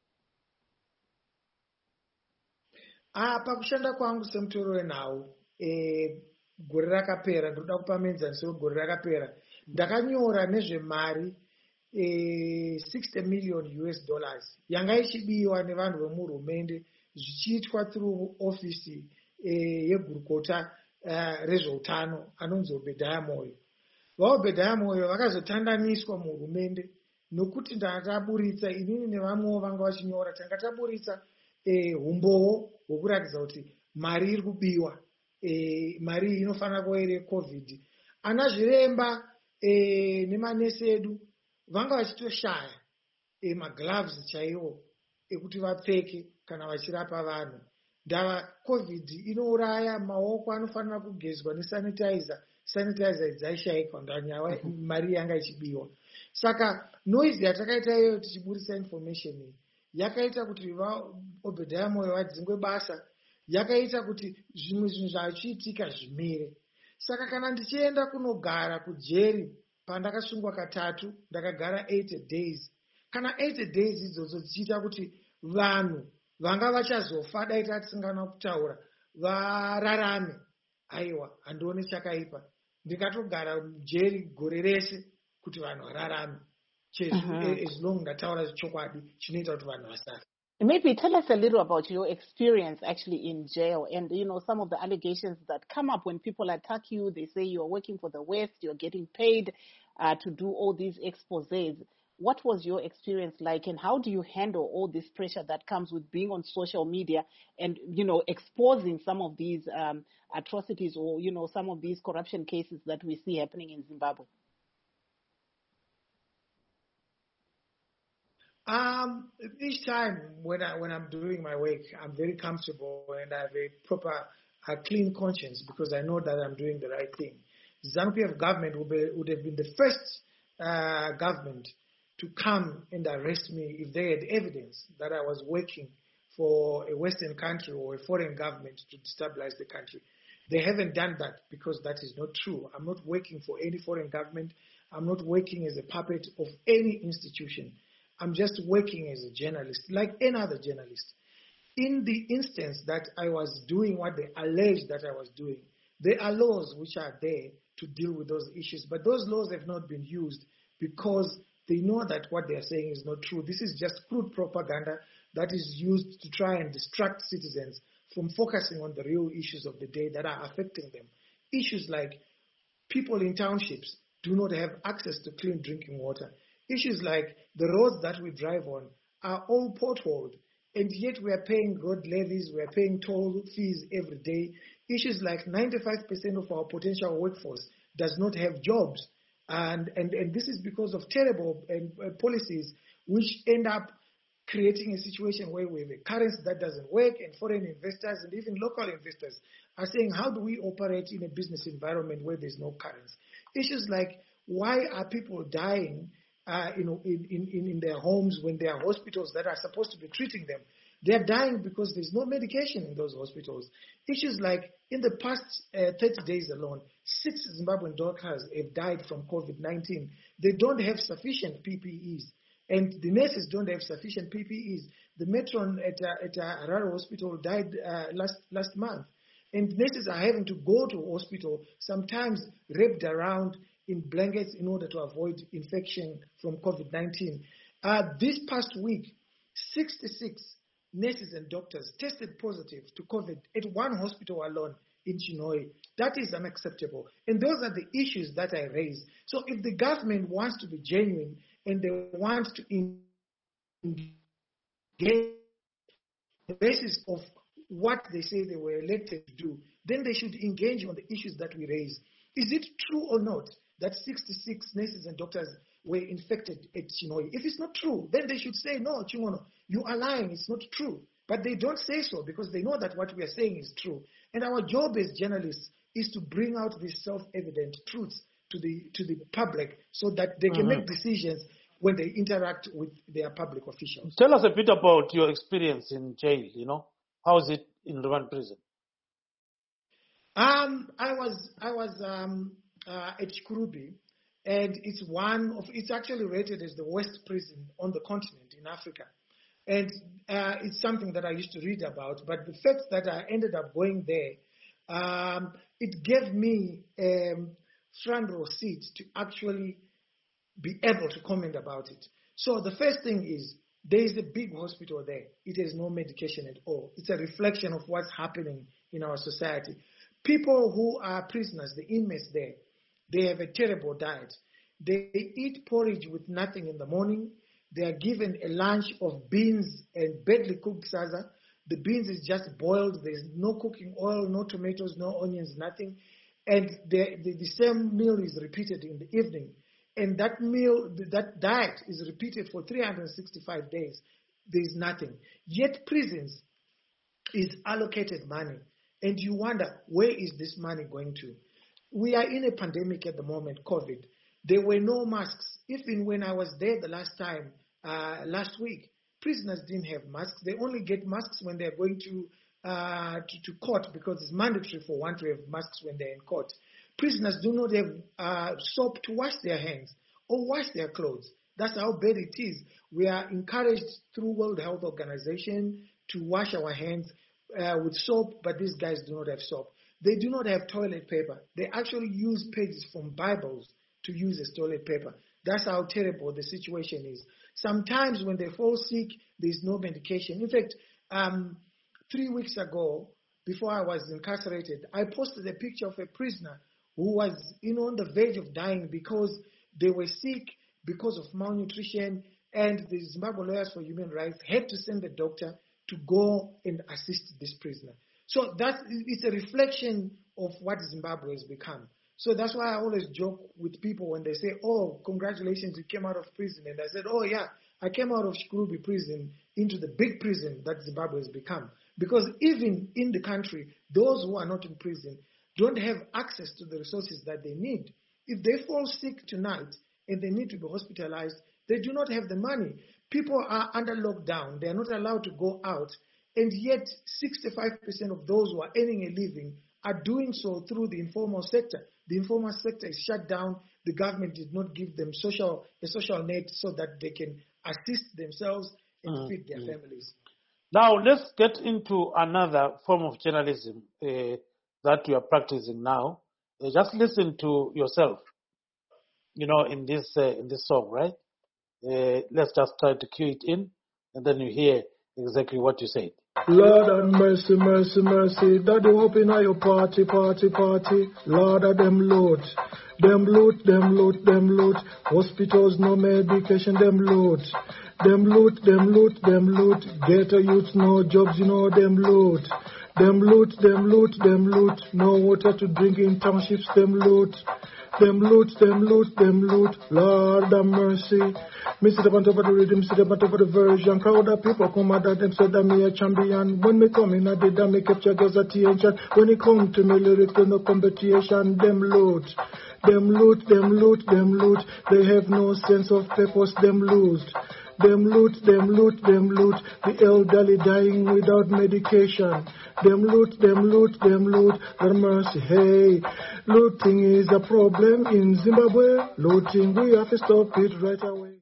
Apa kushanda kwangu semutoro wenhau e, gore rakapera, ndoda kupa menzaniso gore rakapera, ndakanyora nezvemari eh, sixty million U S dollars yanga ichibiwa nevanhu vemurumende zvichiitwa through ofisi eh, yegurukota uh, rezveutano anonzi Obadiah Moyo. VaObadiah Moyo vakazotandaniswa muhurumende nokuti ndataburitsa inini nevamwewo vanga vachinyora tanga taburitsa eh, umbowo hwekuratidza kuti mari iri kubiwa, eh, mari inofanira kuva iri covid. Ana zviremba eh, nemanesi edu vanga vachitoshaya eh, magloves chaiwo ekuti vapfeke kana vachirapa vanhu. Ndava covid inouraya, maoko anofanira kugezwa nesanitizer, sanitizer dzaishayikwa ndanyaya mari yanga ichibiwa. Saka noise yatakaita iyo tichiburisa information iyi yakaita kuti vaObadiah Moyo vadzingwe basa, yakaita kuti zvimwe zvinhu zvachiitika zvimire. Saka kana ndichienda kunogara kujeri pandakasungwa katatu ndakagara eighty days, kana eighty days idzodzo dzichiita kuti vanhu vanga vachazofa dai tatisingana kutaura vararame, aiwa handioni chakaipa. Ndikatogara mujeri gore rese kuti vanhu vararame, as long ndataura chokwadi chinoita kuti vanhu vasafe. Maybe tell us a little about your experience actually in jail and, you know, some of the allegations that come up when people attack you. They say you're working for the West, you're getting paid uh, to do all these exposés. What was your experience like, and how do you handle all this pressure that comes with being on social media and, you know, exposing some of these um, atrocities or, you know, some of these corruption cases that we see happening in Zimbabwe? Um, each time when I when I'm doing my work, I'm very comfortable and I have a proper, a clean conscience because I know that I'm doing the right thing. ZANU-P F government would, be, would have been the first uh, government to come and arrest me if they had evidence that I was working for a Western country or a foreign government to destabilize the country. They haven't done that because that is not true. I'm not working for any foreign government. I'm not working as a puppet of any institution. I'm just working as a journalist, like any other journalist. In the instance that I was doing what they alleged that I was doing, there are laws which are there to deal with those issues, but those laws have not been used because they know that what they are saying is not true. This is just crude propaganda that is used to try and distract citizens from focusing on the real issues of the day that are affecting them. Issues like people in townships do not have access to clean drinking water. Issues like the roads that we drive on are all potholed, and yet we are paying road levies, we are paying toll fees every day. Issues like ninety-five percent of our potential workforce does not have jobs, and, and, and this is because of terrible uh, policies which end up creating a situation where we have a currency that doesn't work, and foreign investors and even local investors are saying, how do we operate in a business environment where there's no currency? Issues like, why are people dying Uh, you know, in, in, in their homes when there are hospitals that are supposed to be treating them? They're dying because there's no medication in those hospitals. Issues like, in the past uh, thirty days alone, six Zimbabwean doctors have died from COVID nineteen. They don't have sufficient P P Es, and the nurses don't have sufficient P P Es. The matron at, uh, at uh, Harare Hospital died uh, last, last month, and nurses are having to go to hospital, sometimes wrapped around in blankets in order to avoid infection from COVID nineteen. Uh, this past week, sixty-six nurses and doctors tested positive to COVID at one hospital alone in Chinhoyi. That is unacceptable. And those are the issues that I raise. So if the government wants to be genuine and they want to engage the basis of what they say they were elected to do, then they should engage on the issues that we raise. Is it true or not that sixty-six nurses and doctors were infected at Chinhoyi? If it's not true, then they should say, no, Chingono, you are lying, it's not true. But they don't say so because they know that what we are saying is true. And our job as journalists is to bring out these self-evident truths to the to the public so that they can mm-hmm. make decisions when they interact with their public officials. Tell us a bit about your experience in jail, you know. How is it in Rwanda prison? Um, I was I was um, uh, at Chikurubi, and it's one of it's actually rated as the worst prison on the continent in Africa, and uh, it's something that I used to read about. But the fact that I ended up going there, um, it gave me a front row seat to actually be able to comment about it. So the first thing is, there is a big hospital there. It has no medication at all. It's a reflection of what's happening in our society. People who are prisoners, the inmates there, they have a terrible diet. They eat porridge with nothing in the morning. They are given a lunch of beans and badly cooked saza. The beans is just boiled. There's no cooking oil, no tomatoes, no onions, nothing. And the, the, the same meal is repeated in the evening. And that meal, that diet is repeated for three hundred sixty-five days. There's nothing. Yet prisons is allocated money. And you wonder, where is this money going to? We are in a pandemic at the moment, COVID. There were no masks. Even when I was there the last time, uh, last week, prisoners didn't have masks. They only get masks when they're going to, uh, to, to court, because it's mandatory for one to have masks when they're in court. Prisoners do not have uh, soap to wash their hands or wash their clothes. That's how bad it is. We are encouraged through World Health Organization to wash our hands uh, with soap, but these guys do not have soap. They do not have toilet paper. They actually use pages from Bibles to use as toilet paper. That's how terrible the situation is. Sometimes when they fall sick, there's no medication. In fact, um, three weeks ago, before I was incarcerated, I posted a picture of a prisoner who was, you know, on the verge of dying because they were sick, because of malnutrition, and the Zimbabwe Lawyers for Human Rights had to send the doctor to go and assist this prisoner. So that's, it's a reflection of what Zimbabwe has become. So that's why I always joke with people when they say, oh, congratulations, you came out of prison. And I said, oh, yeah, I came out of Shikurubi prison into the big prison that Zimbabwe has become. Because even in the country, those who are not in prison don't have access to the resources that they need. If they fall sick tonight and they need to be hospitalized, they do not have the money. People are under lockdown. They are not allowed to go out. And yet sixty-five percent of those who are earning a living are doing so through the informal sector. The informal sector is shut down. The government did not give them social a social net so that they can assist themselves and mm-hmm. feed their families. Now let's get into another form of journalism uh, that you are practicing now. Uh, just listen to yourself, you know, in this uh, in this song, right? Uh, let's just try to cue it in, and then you hear exactly what you said. Lord have mercy, mercy, mercy. Daddy hope in your party, party, party. Lord of them loot. Them loot, them loot, them loot. Hospitals, no medication, them loot. Them loot, them loot, them loot. Ghetto youth, no jobs, you know, them loot. Them loot, them loot, them loot. No water to drink in townships, them loot. Them loot, them loot, them loot. Lord have mercy. Me sit up on top of the rhythm, sit up on top of the version. Crowd of people come out of them, said that me a champion. When me come in, I did that, me capture girls attention. When it come to me lyrics, no competition. Them loot, them loot, them loot, them loot. They have no sense of purpose, them loot. Them loot, them loot, them loot. The elderly dying without medication. Them loot, them loot, them loot. Have mercy, hey. Looting is a problem in Zimbabwe. Looting, we have to stop it right away.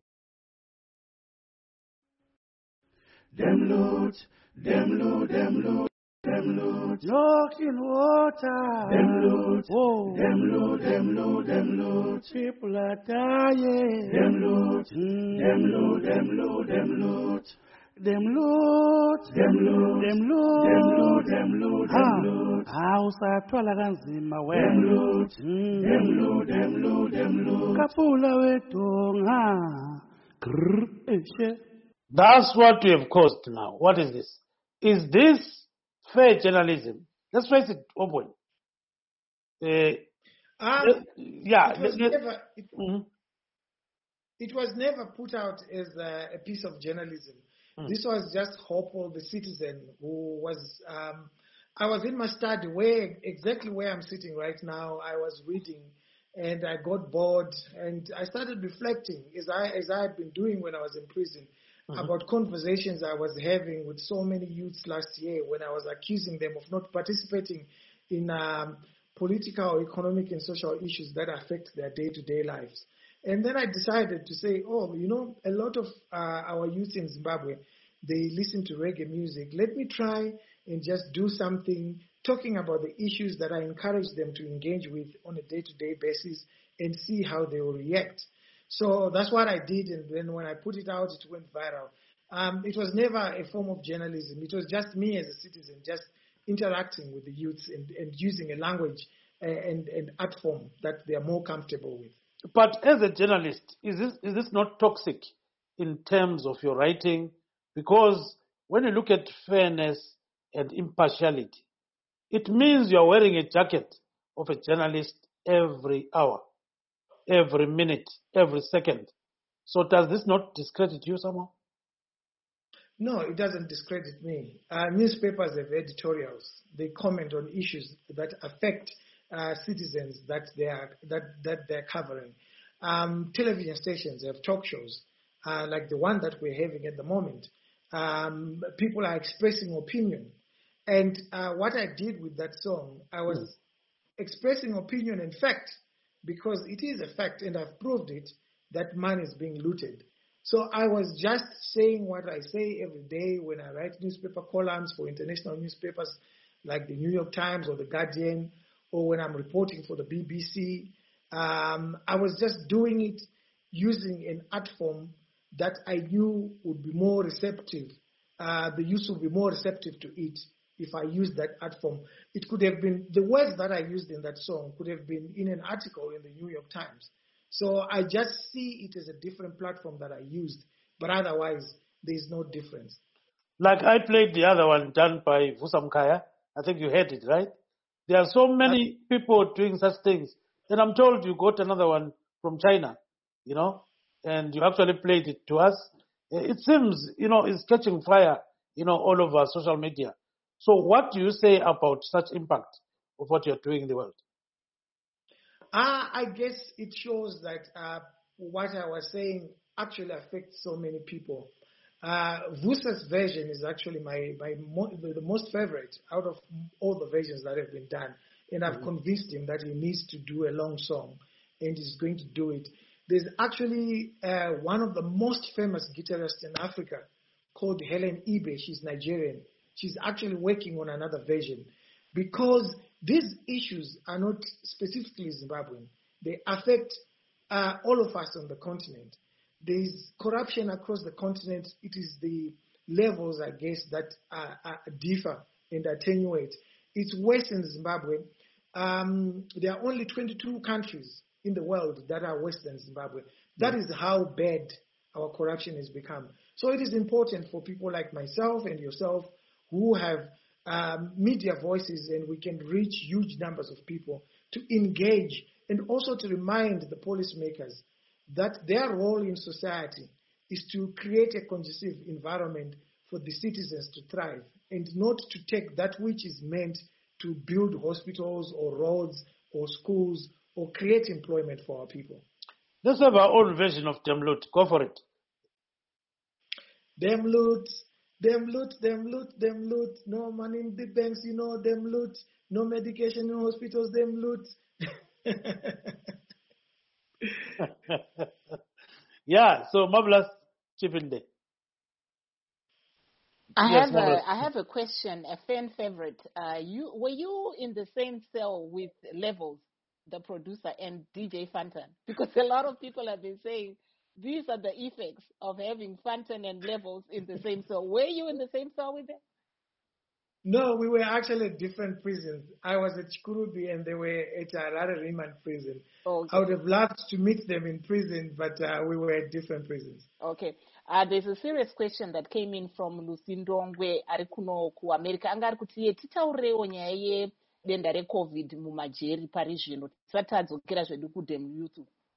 Them loot, them loot, them loot. Them loot, lock in water. Them loot, whoa. Them loot, them loot, them loot. People are dying. Them loot, mm. them loot, them loot, them loot. Them loot, them loot, them loot, them loot, them loot, them loot. Hausa twala kanzima we. Them loot, them loot, them loot, them loot. Kapula wetonga. Grrr, eshe. That's what we have caused now. What is this? Is this fair journalism? Let's face it open. Uh, um, yeah. It was, let, never, it, mm-hmm. it was never put out as a, a piece of journalism. Mm. This was just Hopo, the citizen, who was, um, I was in my study, where exactly where I'm sitting right now. I was reading and I got bored and I started reflecting as I, as I had been doing when I was in prison. Mm-hmm. About conversations I was having with so many youths last year when I was accusing them of not participating in um, political, economic, and social issues that affect their day-to-day lives. And then I decided to say, oh, you know, a lot of uh, our youth in Zimbabwe, they listen to reggae music. Let me try and just do something talking about the issues that I encourage them to engage with on a day-to-day basis and see how they will react. So that's what I did, and then when I put it out, it went viral. Um, it was never a form of journalism. It was just me as a citizen, just interacting with the youths and, and using a language and, and art form that they are more comfortable with. But as a journalist, is this is this not toxic in terms of your writing? Because when you look at fairness and impartiality, it means you're wearing a jacket of a journalist every hour, every minute, every second. So does this not discredit you somehow? No, it doesn't discredit me. Uh, newspapers have editorials. They comment on issues that affect uh, citizens that they are that that they're covering. Um, television stations have talk shows uh, like the one that we're having at the moment. Um, people are expressing opinion, and uh, what I did with that song, I was mm. expressing opinion and fact, because it is a fact, and I've proved it, that money is being looted. So I was just saying what I say every day when I write newspaper columns for international newspapers like the New York Times or the Guardian, or when I'm reporting for the B B C. Um, I was just doing it using an art form that I knew would be more receptive. Uh, the youth would be more receptive to it if I used that art form. It could have been, the words that I used in that song could have been in an article in the New York Times. So I just see it as a different platform that I used, but otherwise there's no difference. Like I played the other one done by Vusamkaya. I think you heard it, right? There are so many people doing such things. And I'm told you got another one from China, you know, and you actually played it to us. It seems, you know, it's catching fire, you know, all over social media. So what do you say about such impact of what you're doing in the world? Uh, I guess it shows that uh, what I was saying actually affects so many people. Uh, Vusa's version is actually my, my mo- the most favorite out of all the versions that have been done. And I've mm-hmm. convinced him that he needs to do a long song, and he's going to do it. There's actually uh, one of the most famous guitarists in Africa called Helen Ibe. She's Nigerian. She's actually working on another version, because these issues are not specifically Zimbabwean. They affect uh, all of us on the continent. There is corruption across the continent. It is the levels, I guess, that uh, uh, differ and attenuate. It's worse in Zimbabwe. Um, there are only twenty-two countries in the world that are worse than Zimbabwe. That is how bad our corruption has become. So it is important for people like myself and yourself who have um, media voices, and we can reach huge numbers of people, to engage and also to remind the policymakers that their role in society is to create a conducive environment for the citizens to thrive, and not to take that which is meant to build hospitals or roads or schools or create employment for our people. Let's have our own version of Dem Loot. Go for it. Dem loot, dem loot, dem loot, dem loot. No money in the banks, you know, dem loot. No medication in hospitals, dem loot. Yeah, so Marvelous, chip in there. I Yes, have Marvelous. a I have a question, a fan favorite. Uh, you were you in the same cell with Levels, the producer, and D J Fantan? Because a lot of people have been saying these are the effects of having Fantan and Levels in the same cell. Were you in the same cell with them? No, we were actually at different prisons. I was at Chikurubi and they were at Harare Remand prison. Okay. I would have loved to meet them in prison, but uh, we were at different prisons. Okay. Uh, there's a serious question that came in from Lusindongwe ari kuno ku America. Anga ari kuti ye titaurewo nyaya yedenda reCovid mumajeri pari zvino. Tisati tadzokera zvedu kuDem Youth.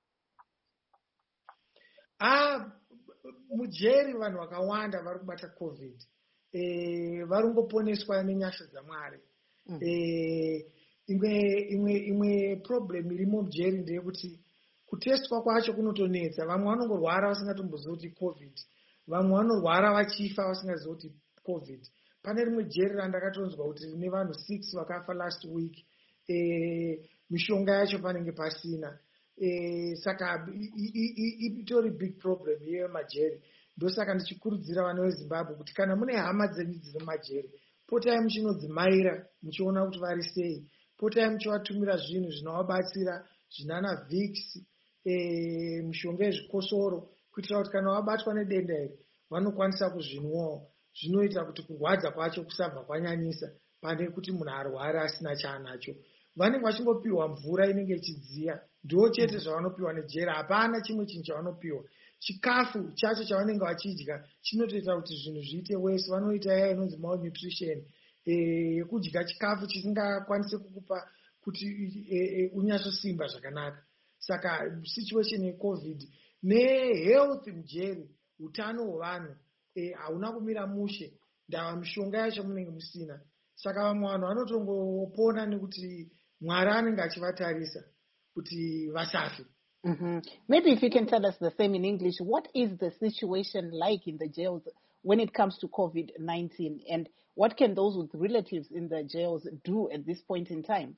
Ah, mujeri vanhu vakawanda vari kubata COVID. Eh, varungoponeswa nenyasha dzaMwari. Mm. Eh, imwe imwe imwe problem irimo mujeri ndeyekuti kutestwa kwacho kunotonetsa. Vamwe vanongorwara vasingatombozivi kuti COVID. Vamwe vanorwara vachifa vasingazivi kuti COVID. Pane rimwe jeri randakatonzwa kuti rine vanhu six vakafa last week. Eh, mishonga yacho panenge pasina. Eh, saka itori big problem yemajeri. Ndosaka ndichikurudzira vana veZimbabwe kuti kana mune hama dzenyu dziri mumajeri, potai muchinodzimaira muchiona kuti vari sei. Potai muchivatumira zvinhu zvinovabatsira, zvinana Vicks, e, mishonga yezvikosoro kuitira kuti kana wabatwa nedenda iri vanokwanisa kuzvinwawo. Zvinoita kuti kurwadza kwacho kusabva kwanyanyisa pane kuti munhu arware asina chaanacho. Vanenge vachingopiwa mvura inenge ichidziya, ndiwo chete zvavanopiwa nejera, hapana chimwe chinhu chavanopiwa. Chikafu chacho chavanenge vachidya chinotoita kuti zvinhu zviite wese. Vanoita iya inonzi malnutrition, yekudya chikafu chisingakwanisi kukupa kuti unyatsosimba zvakanaka. Saka situation yeCovid nehealth mujeri, utano hwevanhu hauna kumira mushe, ndava mishonga yacho munenge musina. Saka vamwe vanhu vanotongopona nekuti Mwari anenge achivatarisa kuti vasafe. Mm-hmm. Maybe if you can tell us the same in English, what is the situation like in the jails when it comes to COVID nineteen, and what can those with relatives in the jails do at this point in time?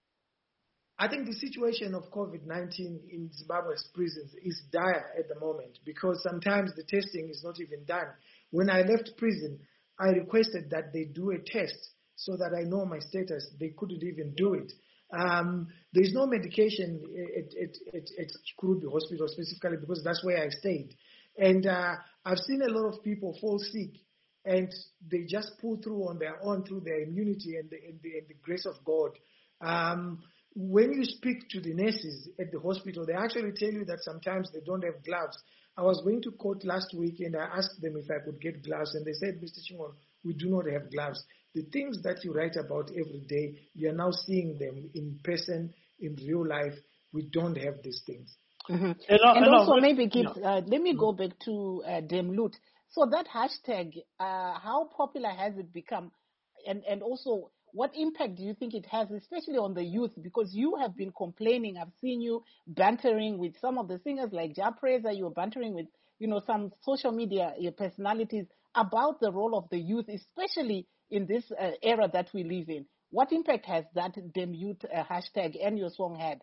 I think the situation of COVID nineteen in Zimbabwe's prisons is dire at the moment because sometimes the testing is not even done. When I left prison, I requested that they do a test so that I know my status. They couldn't even do it. Um, there is no medication at, at, at, at Kurubi Hospital specifically because that's where I stayed. And uh, I've seen a lot of people fall sick and they just pull through on their own through their immunity and the, and the, and the grace of God. Um, when you speak to the nurses at the hospital, they actually tell you that sometimes they don't have gloves. I was going to court last week and I asked them if I could get gloves and they said, Mister Chingon, we do not have gloves. The things that you write about every day, you are now seeing them in person, in real life. We don't have these things. Mm-hmm. Hello, and hello, also maybe give, yeah. uh, let me go back to uh, Demlut. So that hashtag, uh, how popular has it become? And, and also, what impact do you think it has, especially on the youth? Because you have been complaining. I've seen you bantering with some of the singers like Ja Preza. You were bantering with, you know, some social media personalities about the role of the youth, especially in this uh, era that we live in. What impact has that Dem Youth uh, hashtag and your song had?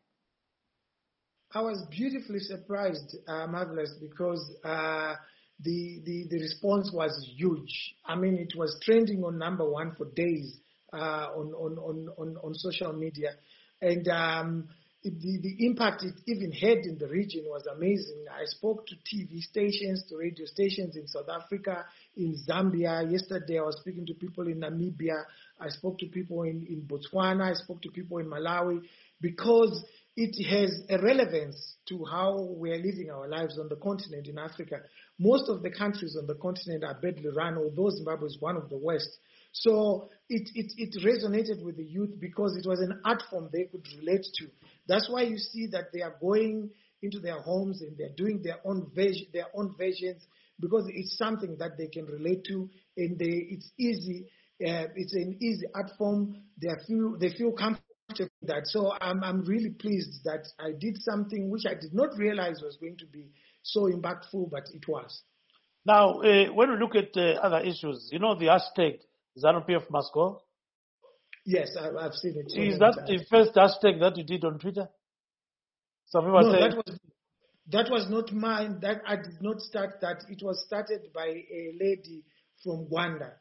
I was beautifully surprised, uh, Marvelous, because uh, the, the the response was huge. I mean, it was trending on number one for days uh, on, on, on, on, on social media. And um, it, the, the impact it even had in the region was amazing. I spoke to T V stations, to radio stations in South Africa, in Zambia. Yesterday I was speaking to people in Namibia. I spoke to people in, in Botswana. I spoke to people in Malawi, because it has a relevance to how we are living our lives on the continent in Africa. Most of the countries on the continent are badly run, although Zimbabwe is one of the worst. So it, it, it resonated with the youth because it was an art form they could relate to. That's why you see that they are going into their homes and they're doing their own version, their own versions, because it's something that they can relate to, and they, it's easy. Uh, it's an easy art form. They feel they feel comfortable with that. So I'm I'm really pleased that I did something which I did not realize was going to be so impactful, but it was. Now, uh, when we look at uh, other issues, you know the hashtag ZANU-P F must go. Yes, I, I've seen it. So Is that times. The first hashtag that you did on Twitter? Some people no, say that was that was not mine. That I did not start that. It was started by a lady from Rwanda.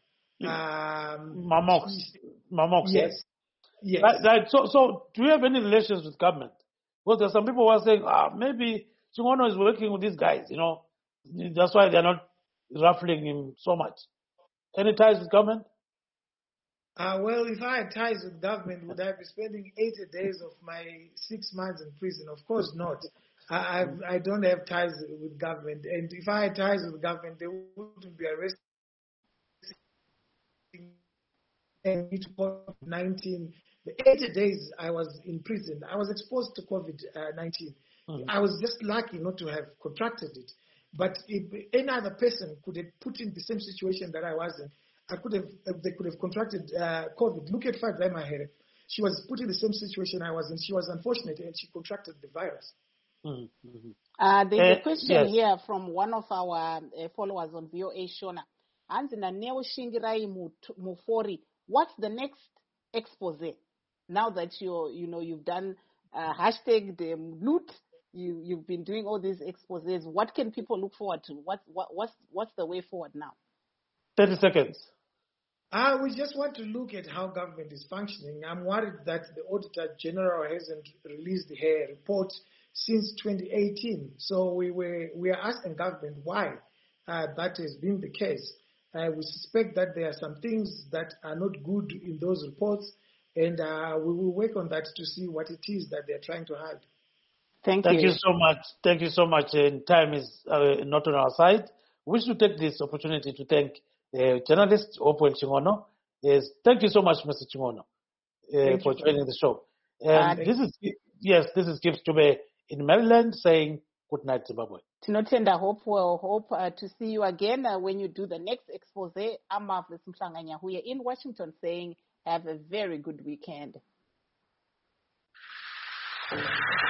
Um, Mamox. Mamox. Yes. Yes. Right, right. So, so do you have any relations with government? Because there are some people who are saying, ah, maybe Chingono is working with these guys, you know. That's why they're not ruffling him so much. Any ties with government? Uh, well, if I had ties with government, would I be spending eighty days of my six months in prison? Of course not. I, I've, I don't have ties with government. And if I had ties with government, they wouldn't be arresting me to COVID nineteen. The eighty days I was in prison, I was exposed to COVID nineteen. Mm-hmm. I was just lucky not to have contracted it. But if any other person could have put in the same situation that I was in, I could have, they could have contracted uh, COVID. Look at Fadra Mahere. She was put in the same situation I was in. She was unfortunate and she contracted the virus. Mm-hmm. Uh, there's uh, a question yes. here from one of our uh, followers on V O A, Shona. Anzina Neo Shingirai Mufori. What's the next expose? Now that you're, you know, you've done uh, hashtag the loot, you you've been doing all these exposés. What can people look forward to? What what what's what's the way forward now? Thirty seconds. Uh, we just want to look at how government is functioning. I'm worried that the Auditor General hasn't released her report since twenty eighteen. So we were we are asking government why uh, that has been the case. Uh, we suspect that there are some things that are not good in those reports, and uh, we will work on that to see what it is that they're trying to hide. Thank, Thank you. you so much. Thank you so much. And time is uh, not on our side. We should take this opportunity to thank uh, journalist Hopewell Chingono. Yes, thank you so much, Mister Chingono, uh, for joining the show. And Uh, this is yes, this is Gibbs Tube in Maryland saying good night, Zimbabwe. Tinotenda hope well hope uh, to see you again uh, when you do the next expose. I'm Marvelous Mhlanganya here in Washington saying have a very good weekend.